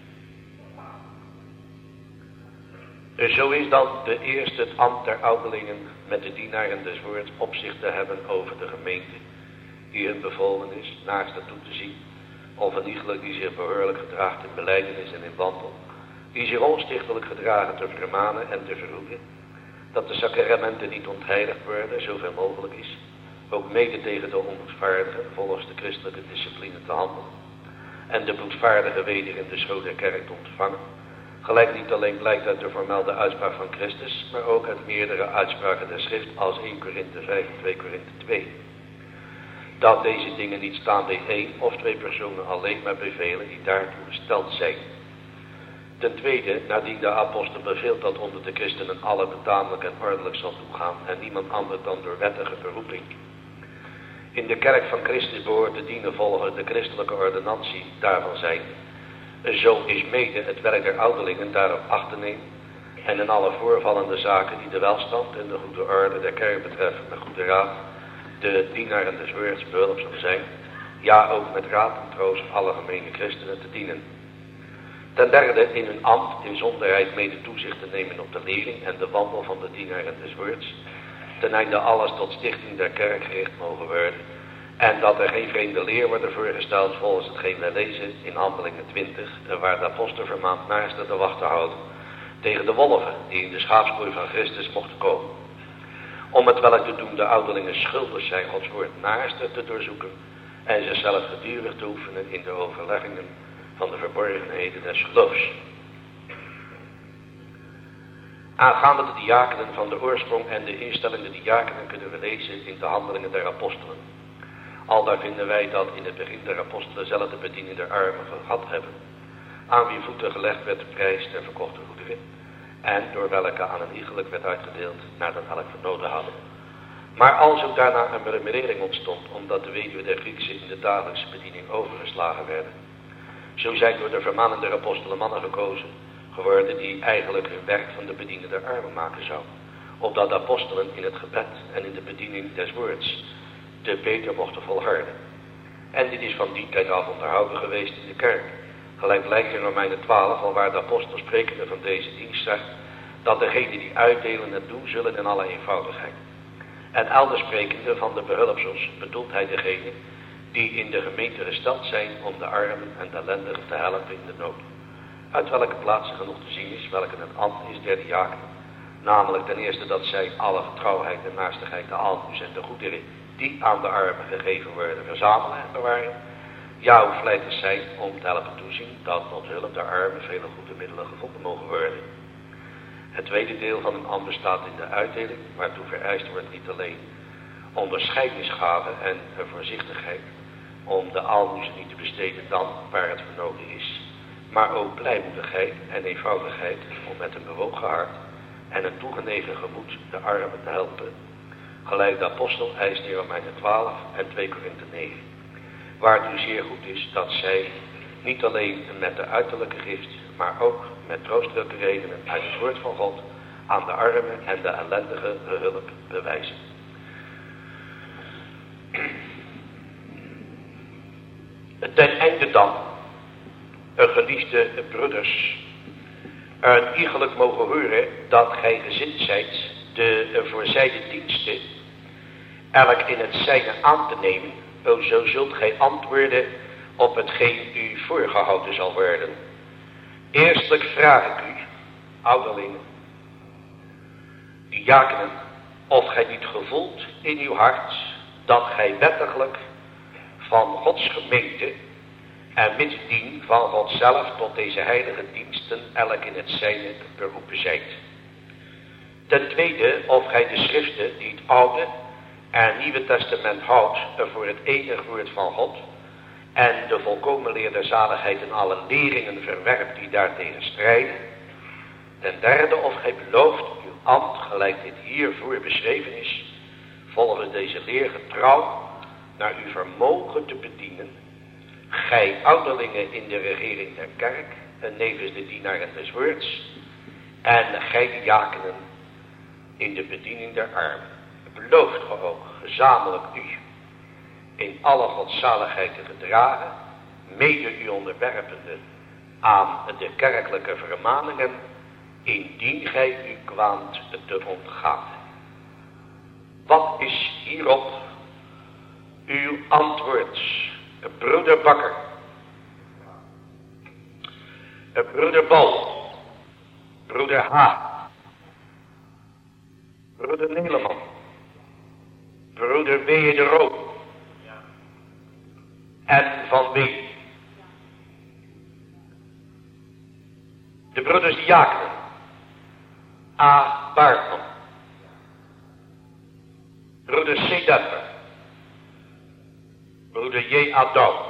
Zo is dan de eerste het ambt der ouderlingen met de dienaren des woords opzicht te hebben over de gemeente, die hun bevolen is, naast ertoe te zien, of een iegelijk die zich behoorlijk gedraagt in belijdenis en in wandel, die zich onstichtelijk gedragen te vermanen en te verhoeden, dat de sacramenten niet ontheiligd worden, zoveel mogelijk is, ook mede tegen de onboedvaardigen volgens de christelijke discipline te handelen, en de boetvaardige weder in de schoot der kerk te ontvangen, gelijk niet alleen blijkt uit de formelde uitspraak van Christus, maar ook uit meerdere uitspraken der schrift als 1 Korinthe 5 en 2 Korinthe 2. Dat deze dingen niet staan bij 1 of 2 personen alleen, maar bij velen die daartoe gesteld zijn. Ten tweede, nadien de apostel beveelt dat onder de christenen alle betamelijk en ordelijk zal toegaan en niemand anders dan door wettige beroeping. In de kerk van Christus behoort te dienen volgens de christelijke ordonnantie daarvan zijn. Zo is mede het werk der ouderlingen daarop acht te nemen en in alle voorvallende zaken die de welstand en de goede orde der kerk betreffen met goede raad, de dienaren des woords behulpzaam zijn, ja ook met raad en troost alle gemene christenen te dienen. Ten derde in hun ambt in zonderheid mede toezicht te nemen op de lering en de wandel van de dienaren des woords, ten einde alles tot stichting der kerk gericht mogen worden en dat er geen vreemde leer worden voorgesteld volgens hetgeen wij lezen in Handelingen 20, waar de apostel vermaant naasten de wacht te houden tegen de wolven die in de schaapskooi van Christus mochten komen. Om het welk te doen de ouderlingen schuldig zijn Gods woord naasten te doorzoeken en zichzelf gedurig te oefenen in de overleggingen van de verborgenheden des geloofs. Aangaande de diakenen van de oorsprong en de instelling der diakenen kunnen we lezen in de handelingen der apostelen. Aldaar vinden wij dat in het begin der apostelen zelf de bediening der armen gehad hebben, aan wie voeten gelegd werd de prijs der verkochte goederen, en door welke aan een iegelijk werd uitgedeeld naar dat elk vernoden hadden. Maar als ook daarna een remerering ontstond, omdat de weduwe der Griekse in de dagelijkse bediening overgeslagen werden, zo zijn door de vermanende apostelen mannen gekozen geworden die eigenlijk hun werk van de bediening der armen maken zouden, opdat de apostelen in het gebed en in de bediening des woords te beter mochten volharden. En dit is van die tijd af onderhouden geweest in de kerk. Gelijk blijkt in Romeinen 12, al waar de apostel sprekende van deze dienst zegt, dat degenen die uitdelen het doen zullen in alle eenvoudigheid. En elders sprekende van de behulpsels bedoelt hij degene die in de gemeente gesteld zijn om de armen en de ellendigen te helpen in de nood. Uit welke plaatsen genoeg te zien is, welke een ambt is der diakenen. Namelijk ten eerste dat zij alle getrouwheid en naastigheid, de aalmoes en de goederen die aan de armen gegeven worden verzamelen en bewaren. Ja, hoe vlijtig zijn om te helpen toezien dat tot hulp de armen vele goede middelen gevonden mogen worden. Het tweede deel van een ambt bestaat in de uitdeling, waartoe vereist wordt niet alleen onderscheidingsgave en voorzichtigheid, om de aalmoezen niet te besteden dan waar het voor nodig is, maar ook blijmoedigheid en eenvoudigheid om met een bewogen hart en een toegenegen gemoed de armen te helpen. Gelijk de apostel eist in Romeinen 12 en 2 Korinthe 9. Waartoe zeer goed is dat zij niet alleen met de uiterlijke gift, maar ook met troostelijke redenen uit het woord van God aan de armen en de ellendigen hulp bewijzen. Ten einde dan, geliefde broeders, iegelijk mogen horen dat gij gezind zijt de voorzijde diensten elk in het zijne aan te nemen, zo zult gij antwoorden op hetgeen u voorgehouden zal worden. Eerstelijk vraag ik u, ouderlingen, diakenen, of gij niet gevoelt in uw hart dat gij wettiglijk van Gods gemeente en mitsdien van God zelf tot deze heilige diensten elk in het zijne beroepen zijt. Ten tweede, of gij de schriften die het Oude en Nieuwe Testament houdt voor het enige woord van God en de volkomen leer der zaligheid en alle leringen verwerpt die daartegen strijden. Ten derde, of gij belooft uw ambt, gelijk dit hiervoor beschreven is, volgens deze leer getrouw naar uw vermogen te bedienen, gij ouderlingen in de regering der kerk en nevens de dienaren des woords, en gij diakenen in de bediening der armen. Belooft ge ook gezamenlijk u in alle godzaligheid te gedragen, mede u onderwerpende aan de kerkelijke vermaningen, indien gij u kwaamt te ontgaan. Wat is hierop uw antwoord, broeder Bakker, broeder Bal, broeder H, broeder Neleman, broeder W. de Roo en Van W. De broeders diakenen, A. Baartman, broeder C. Denver, broeder J. A. Douw,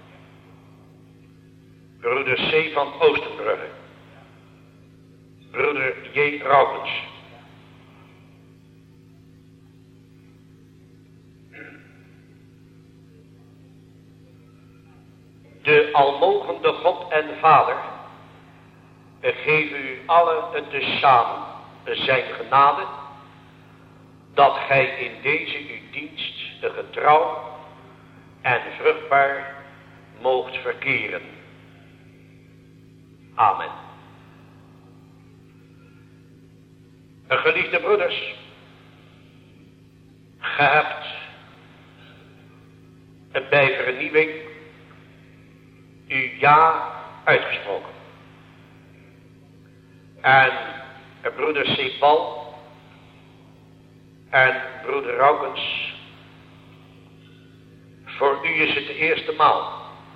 broeder C. van Oostenbrugge, broeder J. Raubens, de almogende God en Vader geven u allen tezamen zijn genade, dat gij in deze uw dienst getrouw en vruchtbaar moogt verkeren. Amen. Geliefde broeders, ge hebt bij vernieuwing uw ja uitgesproken. En broeder C. Bal en broeder Raukens, voor u is het de eerste maal.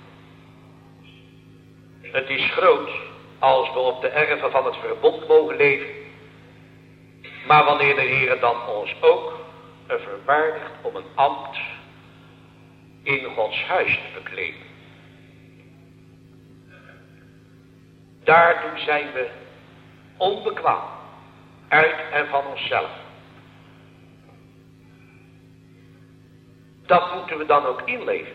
Het is groot als we op de erven van het verbond mogen leven. Maar wanneer de Heer dan ons ook verwaardigt om een ambt in Gods huis te bekleden. Daartoe zijn we onbekwaam, uit en van onszelf. Dat moeten we dan ook inleven.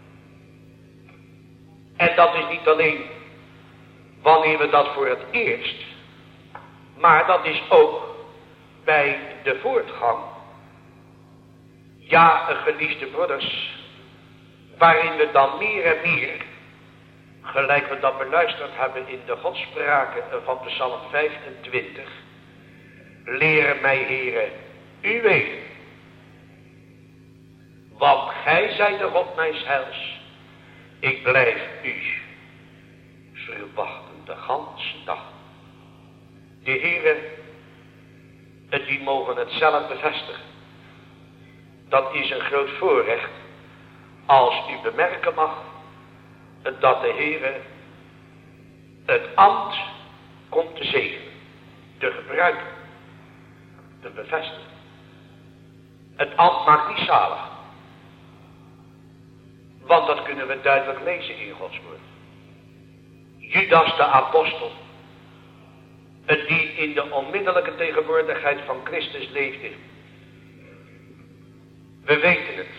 En dat is niet alleen wanneer we dat voor het eerst, maar dat is ook bij de voortgang. Ja, geliefde broeders, waarin we dan meer en meer, gelijk we dat beluisterd hebben in de godspraken van Psalm 25, leren mij, Heere, u weten. Want gij zijt de God mijns heils. Ik blijf u verwachten de ganse dag. De Heere, die mogen het zelf bevestigen. Dat is een groot voorrecht als u bemerken mag dat de Heere het ambt komt te zegenen, te gebruiken, te bevestigen. Het ambt maakt niet zalig. Want dat kunnen we duidelijk lezen in Gods woord. Judas de apostel, die in de onmiddellijke tegenwoordigheid van Christus leefde. We weten het.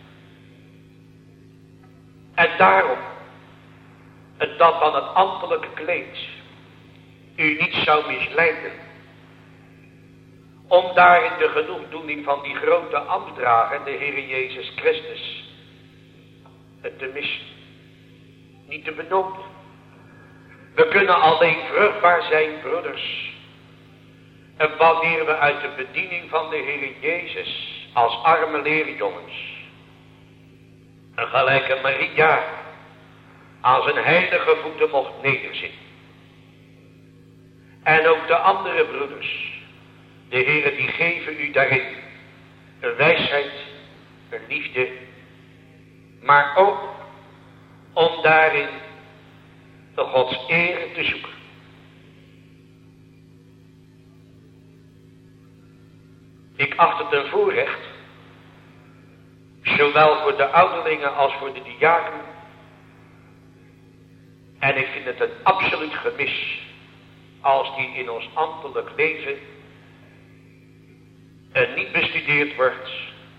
En daarom, dat dan het ambtelijke kleed u niet zou misleiden, om daarin de genoegdoening van die grote ambtsdrager, de Heer Jezus Christus, te missen, niet te benoemen. We kunnen alleen vruchtbaar zijn, broeders, en wanneer we uit de bediening van de Heer Jezus als arme leerjongens, en gelijk Maria aan zijn heilige voeten mocht nederzitten. En ook de andere broeders, de Heere die geven u daarin een wijsheid, een liefde, maar ook om daarin de Gods eer te zoeken. Ik acht het een voorrecht, zowel voor de ouderlingen als voor de diakenen. En ik vind het een absoluut gemis als die in ons ambtelijk leven niet bestudeerd wordt,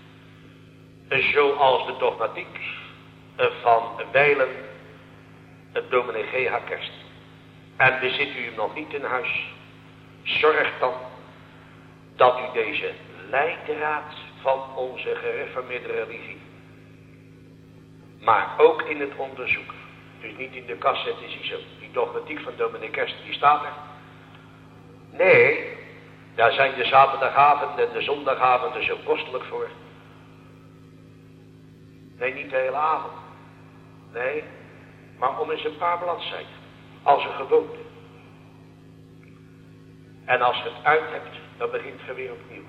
zoals de dogmatiek van wijlen het dominee G.H. Kerst. En bezit u hem nog niet in huis, zorg dan dat u deze leidraad van onze gereformeerde religie, maar ook in het onderzoek, dus niet in de kast zetten, zie zo, die dogmatiek van dominee Kerst, die staat er. Nee, daar zijn de zaterdagavond en de zondagavonden zo kostelijk voor. Nee, niet de hele avond. Nee, maar om eens een paar bladzijden, als een gewoonte. En als je het uit hebt, dan begint je weer opnieuw.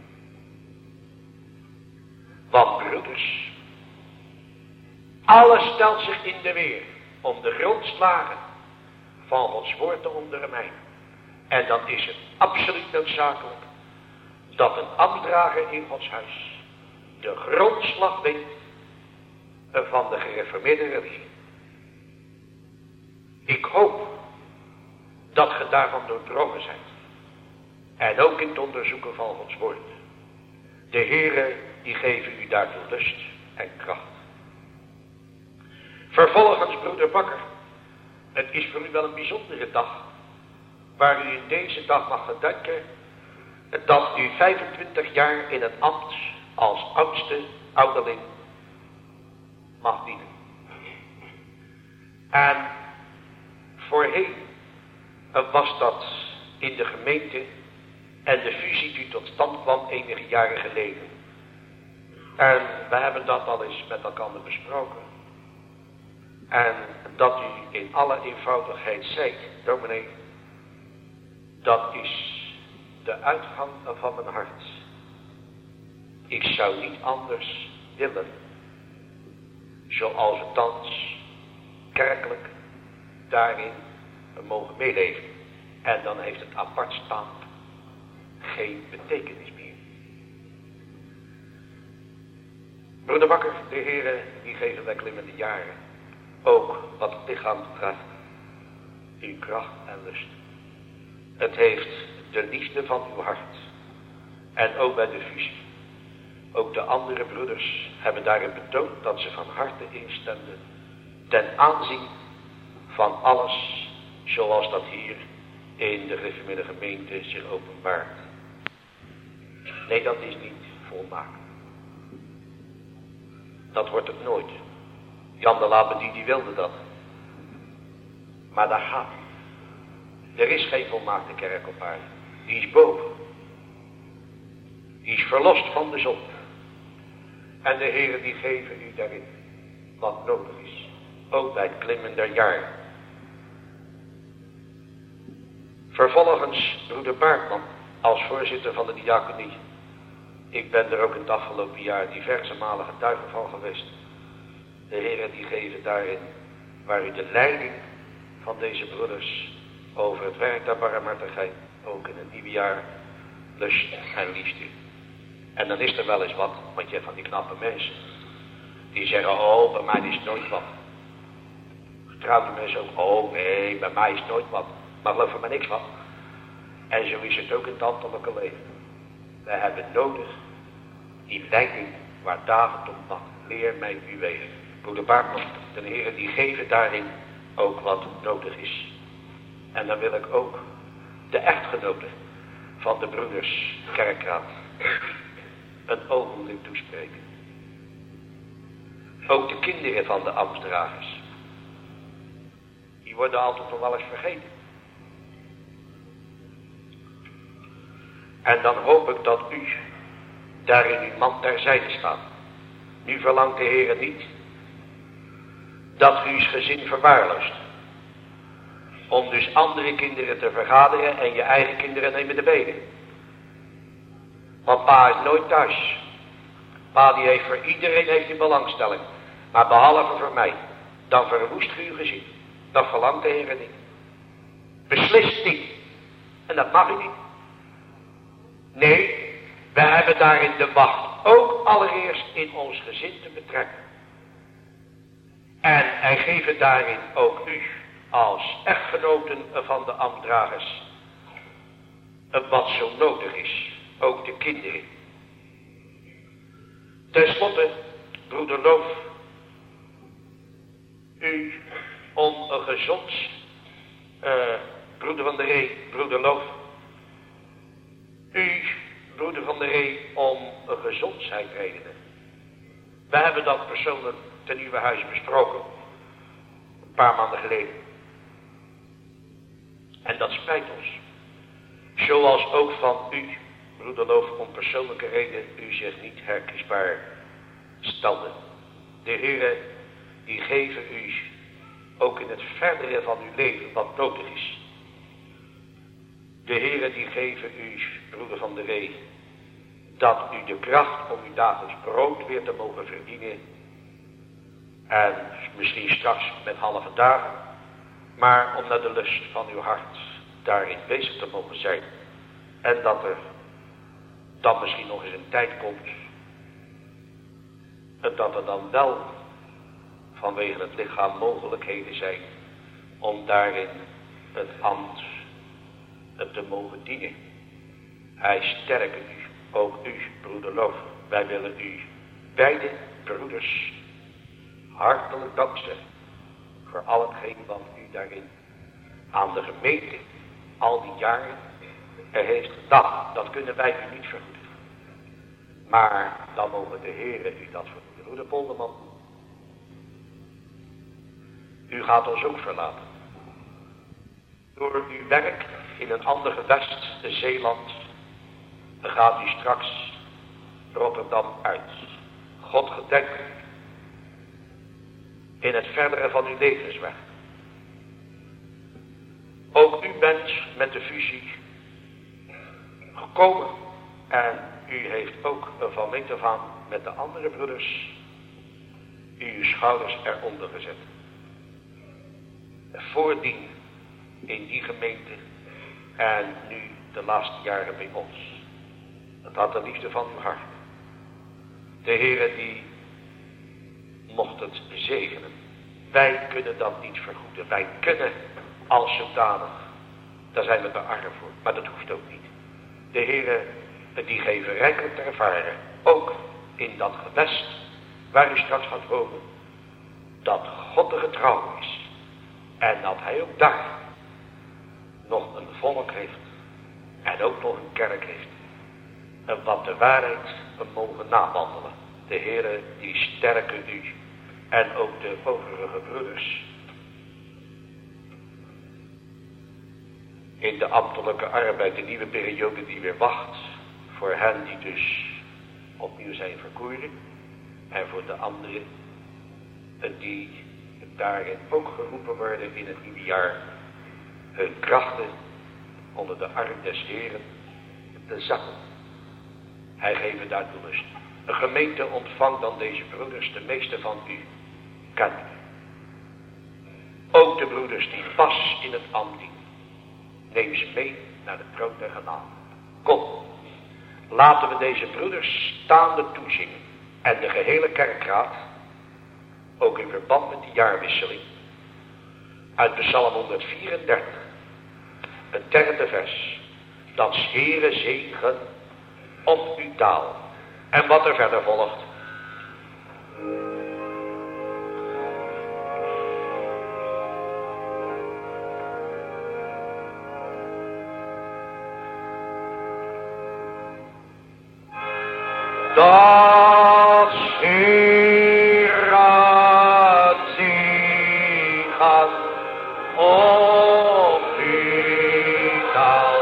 Want broeders, alles stelt zich in de weer om de grondslagen van Gods woord te ondermijnen. En dan is het absoluut noodzakelijk dat een ambtsdrager in Gods huis de grondslag weet van de gereformeerde religie. Ik hoop dat je daarvan doordrongen bent. En ook in het onderzoeken van Gods woord. De Heere die geven u daartoe lust en kracht. Vervolgens, broeder Bakker, het is voor u wel een bijzondere dag, waar u in deze dag mag gedenken dat u 25 jaar in het ambt als oudste ouderling mag dienen. En voorheen was dat in de gemeente en de fusie die tot stand kwam enige jaren geleden. En we hebben dat al eens met elkaar besproken. En dat u in alle eenvoudigheid zei, dominee, dat is de uitgang van mijn hart. Ik zou niet anders willen, zoals we thans kerkelijk daarin mogen meeleven. En dan heeft het apart staan geen betekenis meer. Broeder Bakker, de Heere, die geven wij klimmende jaren, ook wat het lichaam betreft, uw kracht en lust. Het heeft de liefde van uw hart. En ook bij de fusie. Ook de andere broeders hebben daarin betoond dat ze van harte instemden ten aanzien van alles zoals dat hier in de gereformeerde gemeente zich openbaart. Nee, dat is niet volmaakt. Dat wordt het nooit. Jan de Labbe die wilde dat. Maar dat gaat niet. Er is geen volmaakte kerk op aarde. Die is boven. Die is verlost van de zonde. En de Heere die geven u daarin wat nodig is. Ook bij het klimmen der jaren. Vervolgens broeder Baartman als voorzitter van de diaconie. Ik ben er ook in het afgelopen jaar diverse malen getuige van geweest. De Heere die geven daarin waar u de leiding van deze broeders over het werk der barmhartigheid ook in het nieuwe jaar lust en liefde. En dan is er wel eens wat, want je hebt van die knappe mensen die zeggen, oh bij mij is het nooit wat. Getrouwde mensen ook, oh nee bij mij is het nooit wat. Maar geloof er maar niks van. En zo is het ook in het ambtelijke leven. Wij hebben nodig die leiding waar David om bad. Leer mij uw wegen. Broeder Baartman, de Heere die geven daarin ook wat nodig is. En dan wil ik ook de echtgenoten van de broeders kerkraad een ogenblik toespreken. Ook de kinderen van de ambtsdragers. Die worden altijd nog wel eens vergeten. En dan hoop ik dat u daarin uw man terzijde staat. Nu verlangt de Heer niet dat u uw gezin verwaarloost. Om dus andere kinderen te vergaderen en je eigen kinderen nemen de benen. Want pa is nooit thuis. Pa die heeft voor iedereen heeft een belangstelling. Maar behalve voor mij. Dan verwoest u uw gezin. Dat verlangt de Heer niet. Beslist niet. En dat mag u niet. Nee, we hebben daarin de macht ook allereerst in ons gezin te betrekken. En hij geeft daarin ook u als echtgenoten van de ambtdragers wat zo nodig is. Ook de kinderen. Ten slotte, broeder Loof, u om een gezond, broeder van de Ree, broeder Loof, u, broeder van de Ree, om een gezondheidsredenen. We hebben dat persoonlijk ten uw huis besproken. Een paar maanden geleden. En dat spijt ons. Zoals ook van u, broeder Loof, om persoonlijke reden u zich niet herkiesbaar stelde. De Heere, die geven u ook in het verdere van uw leven wat nodig is. De Heere, die geven u, broeder van de Ree, dat u de kracht om uw dagelijks brood weer te mogen verdienen. En misschien straks met halve dagen, maar om naar de lust van uw hart daarin bezig te mogen zijn. En dat er dan misschien nog eens een tijd komt. En dat er dan wel vanwege het lichaam mogelijkheden zijn om daarin het ambt te mogen dienen. Hij sterke u, ook u, broeder Loof. Wij willen u beide broeders hartelijk dankzeggen voor al hetgeen wat u daarin aan de gemeente al die jaren er heeft gedaan. Dat kunnen wij u niet vergoeden. Maar dan mogen de Heere u dat vergoeden. Broeder Polderman, u gaat ons ook verlaten. Door uw werk in een ander gewest, de Zeeland, gaat u straks Rotterdam uit. God gedenk u in het verdere van uw levensweg. Ook u bent met de fusie gekomen en u heeft ook van meet af aan met de andere broeders uw schouders eronder gezet. Voordien in die gemeente en nu de laatste jaren bij ons. Het had de liefde van uw hart. De Heere die mocht het zegenen. Wij kunnen dat niet vergoeden. Wij kunnen als zodanig. Daar zijn we te arm voor. Maar dat hoeft ook niet. De Heere die geven rijkelijk te ervaren. Ook in dat gewest waar u straks gaat wonen. Dat God de getrouw is. En dat hij ook daar nog een volk heeft. En ook nog een kerk heeft. En wat de waarheid mogen nawandelen. De Heere die sterke u en ook de overige broeders in de ambtelijke arbeid, de nieuwe periode die weer wacht, voor hen die dus opnieuw zijn verkoren en voor de anderen die daarin ook geroepen worden in het nieuwe jaar, hun krachten onder de arm des Heren te zakken. Hij geeft daartoe lust. Een gemeente ontvangt dan deze broeders, de meeste van u kennen. Ook de broeders die pas in het ambt dienen. Neem ze mee naar de troon der genade. Kom, laten we deze broeders staande toezingen en de gehele kerkraad, ook in verband met de jaarwisseling, uit Psalm 134, het derde vers, dat 's Heere zegen op uw taal. En wat er verder volgt. Dat 's Heere zegen op uw taal.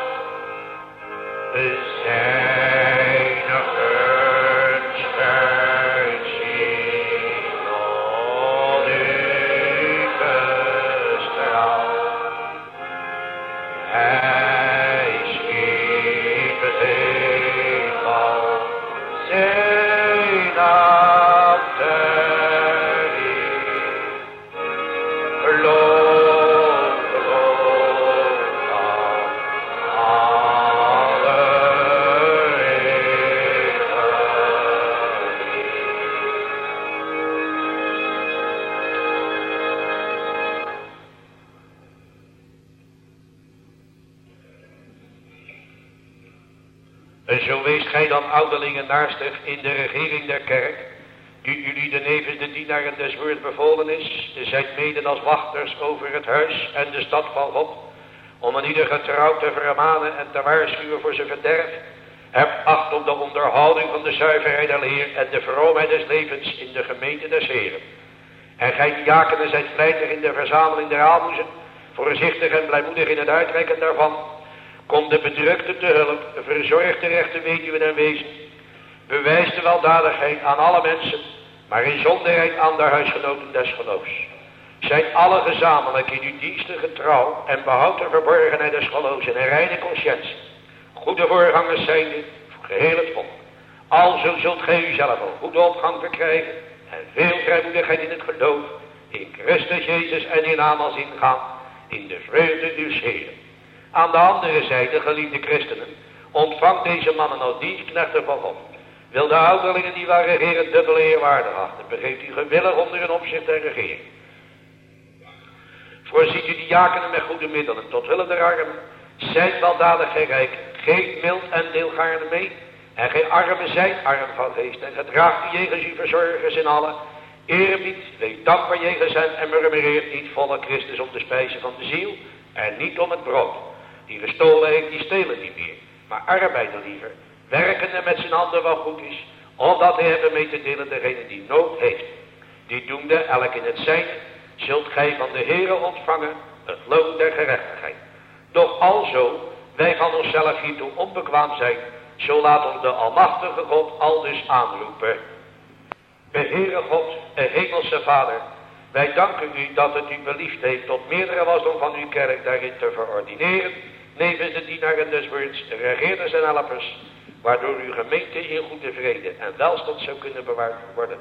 Zo weest gij dan ouderlingen naarstig in de regering der kerk, die jullie de nevens de dienaren des woords bevolen is, zijt mede als wachters over het huis en de stad van God, om een ieder getrouw te vermanen en te waarschuwen voor zijn verderf. Heb acht op de onderhouding van de zuiverheid der leer en de vroomheid des levens in de gemeente des Heren. En gij diakenen zijt vlijtig in de verzameling der aalmoezen, voorzichtig en blijmoedig in het uitrekken daarvan. Kom de bedrukte te hulp, verzorg de rechte weduwen en wezen, bewijs de weldadigheid aan alle mensen, maar in zonderheid aan de huisgenoten des geloofs. Zijn alle gezamenlijk in uw diensten getrouw en behoud de verborgenheid des geloofs en een reine conscientie. Goede voorgangers zijnde voor geheel het volk. Alzo zult gij uzelf een goede opgang verkrijgen en veel vrijmoedigheid in het geloof, in Christus Jezus en in Amas ingaan, in de vreugde uws Heren. Aan de andere zijde, geliefde christenen, ontvangt deze mannen als dienstknechten van God. Wil de ouderlingen die wel regeren dubbele eerwaardig achten, begeeft u gewillig onder hun opzicht en regering. Voorziet u de diakenen met goede middelen, tot wille der armen, zijt weldadig gij rijk, geeft mild en deelgaarne mee, en gij armen zijt arm van geest, en gedraagt u jegens uw verzorgers in alle eerbied, wees dankbaar jegens hen, en murmureert niet volle Christus om de spijzen van de ziel, en niet om het brood. Die gestolen heeft, die stelen niet meer, maar arbeiden liever, werkende met zijn handen wat goed is, opdat hij hebben mee te delen degene die nood heeft. Die doende, elk in het zijn, zult gij van de Heere ontvangen het loon der gerechtigheid. Doch alzo wij van onszelf hiertoe onbekwaam zijn, zo laat ons de almachtige God aldus aanroepen. Heere God en hemelse Vader, wij danken u dat het u beliefd heeft tot meerdere wasdom van uw kerk daarin te verordineren, nevens de dienaren des woords, de regeerders en helpers, waardoor uw gemeente in goede vrede en welstand zou kunnen bewaard worden.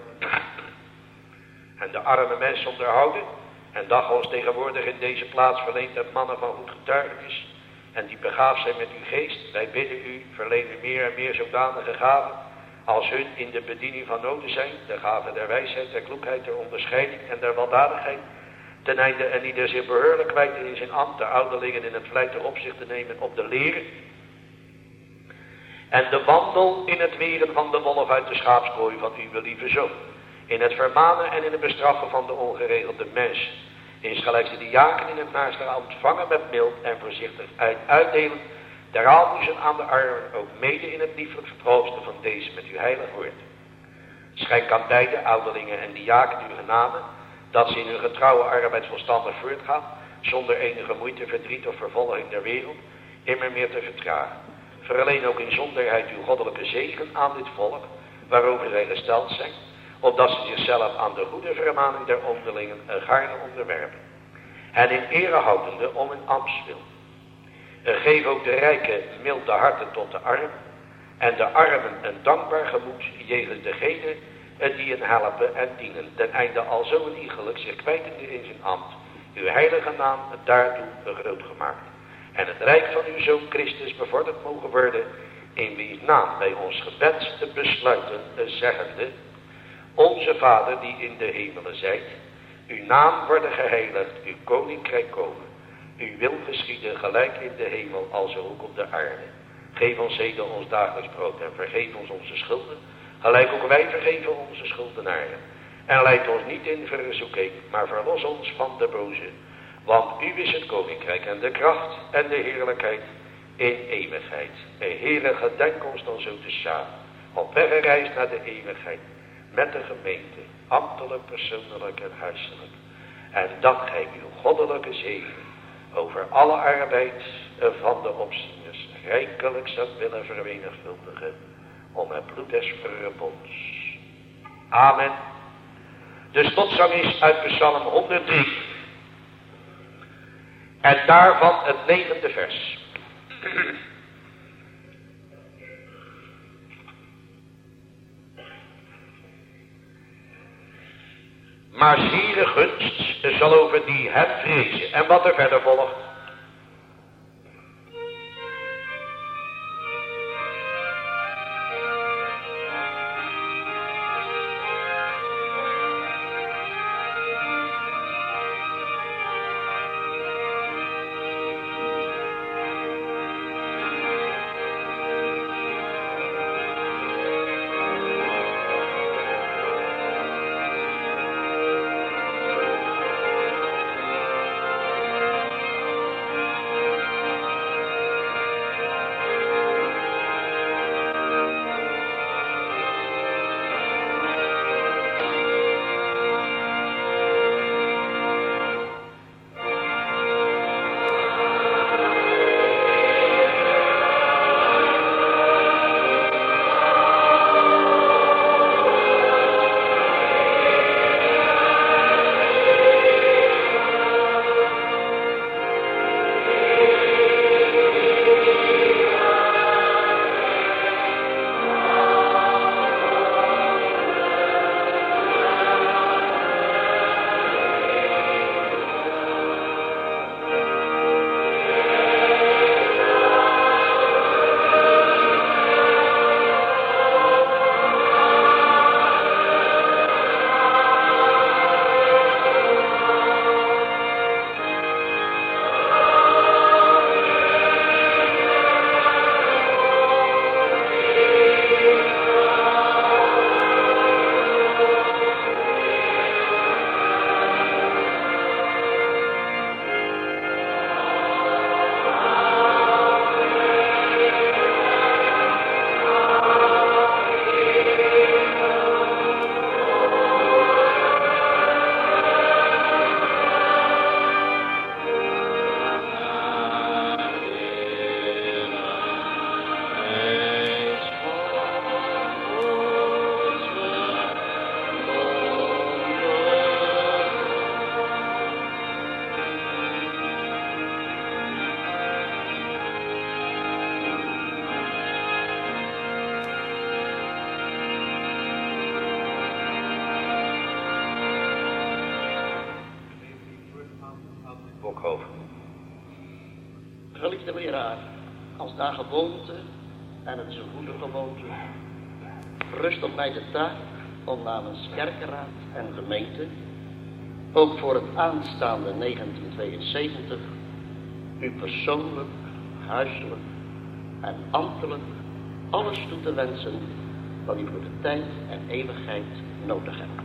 En de arme mensen onderhouden, en dat ons tegenwoordig in deze plaats verleent met mannen van goed getuigenis, en die begaafd zijn met uw geest. Wij bidden u, verleen u meer en meer zodanige gaven, als hun in de bediening van noden zijn, de gaven der wijsheid, der kloekheid, der onderscheiding en der weldadigheid, ten einde en ieder zich behoorlijk kwijt in zijn ambt, de ouderlingen in het vlijtig opzicht te nemen op de leren, en de wandel in het weren van de wolf uit de schaapskooi van uw lieve zoon, in het vermanen en in het bestraffen van de ongeregelde mens, insgelijks de diaken in het naaste ontvangen met mild en voorzichtig uitdelen der aalmoezen aan de armen, ook mede in het lieflijk vertroosten van deze met uw heilig woord. Schenk aan beide ouderlingen en diaken uw genade, dat ze in hun getrouwe arbeid volstandig voortgaan, zonder enige moeite, verdriet of vervolging der wereld, immer meer te vertragen. Verleen ook in zonderheid uw goddelijke zegen aan dit volk, waarover zij gesteld zijn, opdat ze zichzelf aan de goede vermaning der onderlingen gaarne onderwerpen. En in ere houdende om hun ambtswil. Geef ook de rijken milde harten tot de armen, en de armen een dankbaar gemoed jegens degene die hen helpen en dienen, ten einde alzo een iegelijk zich kwijtende in zijn ambt, uw heilige naam daartoe groot gemaakt. En het rijk van uw Zoon Christus bevorderd mogen worden, in wiens naam wij ons gebed besluiten, zeggende: Onze Vader die in de hemelen zijt, uw naam worden geheiligd, uw koninkrijk komen. Uw wil geschieden gelijk in de hemel als ook op de aarde. Geef ons heden ons dagelijks brood en vergeef ons onze schulden, gelijk ook wij vergeven onze schuldenaren. En leid ons niet in verzoeking, maar verlos ons van de boze. Want u is het koninkrijk en de kracht en de heerlijkheid in eeuwigheid. Heere, gedenk ons dan zo te samen, op weg reis naar de eeuwigheid, met de gemeente, ambtelijk, persoonlijk en huiselijk. En dat gij uw goddelijke zegen over alle arbeid van de opzieners rijkelijk zou willen vermenigvuldigen, om het bloed des verbonds. Amen. De slotzang is uit Psalm 103. En daarvan het 9e vers. Maar ziere gunst zal over die hem vrezen. En wat er verder volgt. Geliefde leraar, als daar gewoonte, en het is een goede gewoonte, rust op mij de taak om namens kerkenraad en gemeente, ook voor het aanstaande 1972, u persoonlijk, huiselijk en ambtelijk alles toe te wensen wat u voor de tijd en eeuwigheid nodig hebt.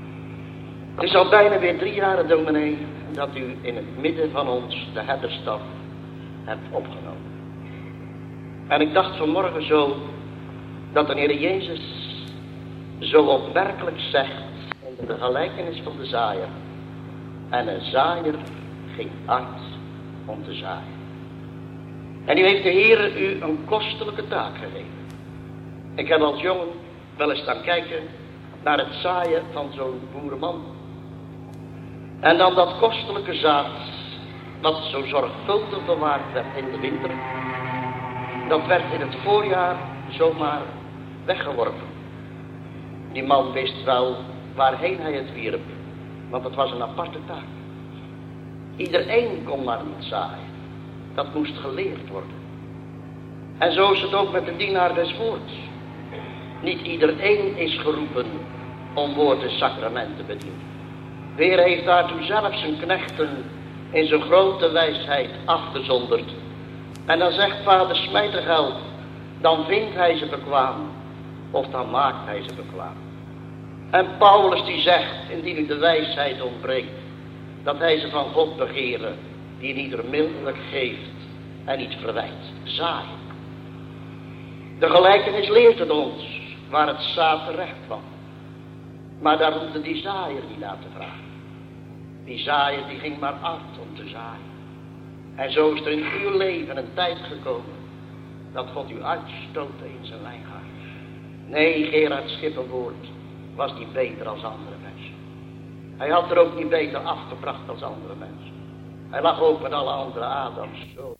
Het is al bijna weer 3 jaar, dominee, dat u in het midden van ons de herderstaf hebt opgenomen. En ik dacht vanmorgen zo dat de Heer Jezus zo opmerkelijk zegt in de gelijkenis van de zaaier. En een zaaier ging uit om te zaaien. En nu heeft de Heer u een kostelijke taak gegeven. Ik heb als jongen wel eens staan kijken naar het zaaien van zo'n boerenman. En dan dat kostelijke zaad, wat zo zorgvuldig bewaard werd in de winter, dat werd in het voorjaar zomaar weggeworpen. Die man wist wel waarheen hij het wierp, want het was een aparte taak. Iedereen kon maar niet zaaien. Dat moest geleerd worden. En zo is het ook met de dienaar des woords. Niet iedereen is geroepen om woord en sacrament te bedienen. De Heer heeft daartoe zelf zijn knechten in zijn grote wijsheid afgezonderd. En dan zegt vader Smijtergeld, dan vindt hij ze bekwaam, of dan maakt hij ze bekwaam. En Paulus die zegt, indien u de wijsheid ontbreekt, dat hij ze van God begeren, die ieder mildelijk geeft en niet verwijt. Zaaien. De gelijkenis leert het ons waar het zaad terecht kwam. Maar daar hoefde die zaaier niet naar te vragen. Die zaaier die ging maar uit om te zaaien. En zo is er in uw leven een tijd gekomen dat God u uitstootte in zijn wijngaard. Nee, Gerard Schippenwoord was niet beter als andere mensen. Hij had er ook niet beter afgebracht als andere mensen. Hij lag ook met alle andere Adams zo.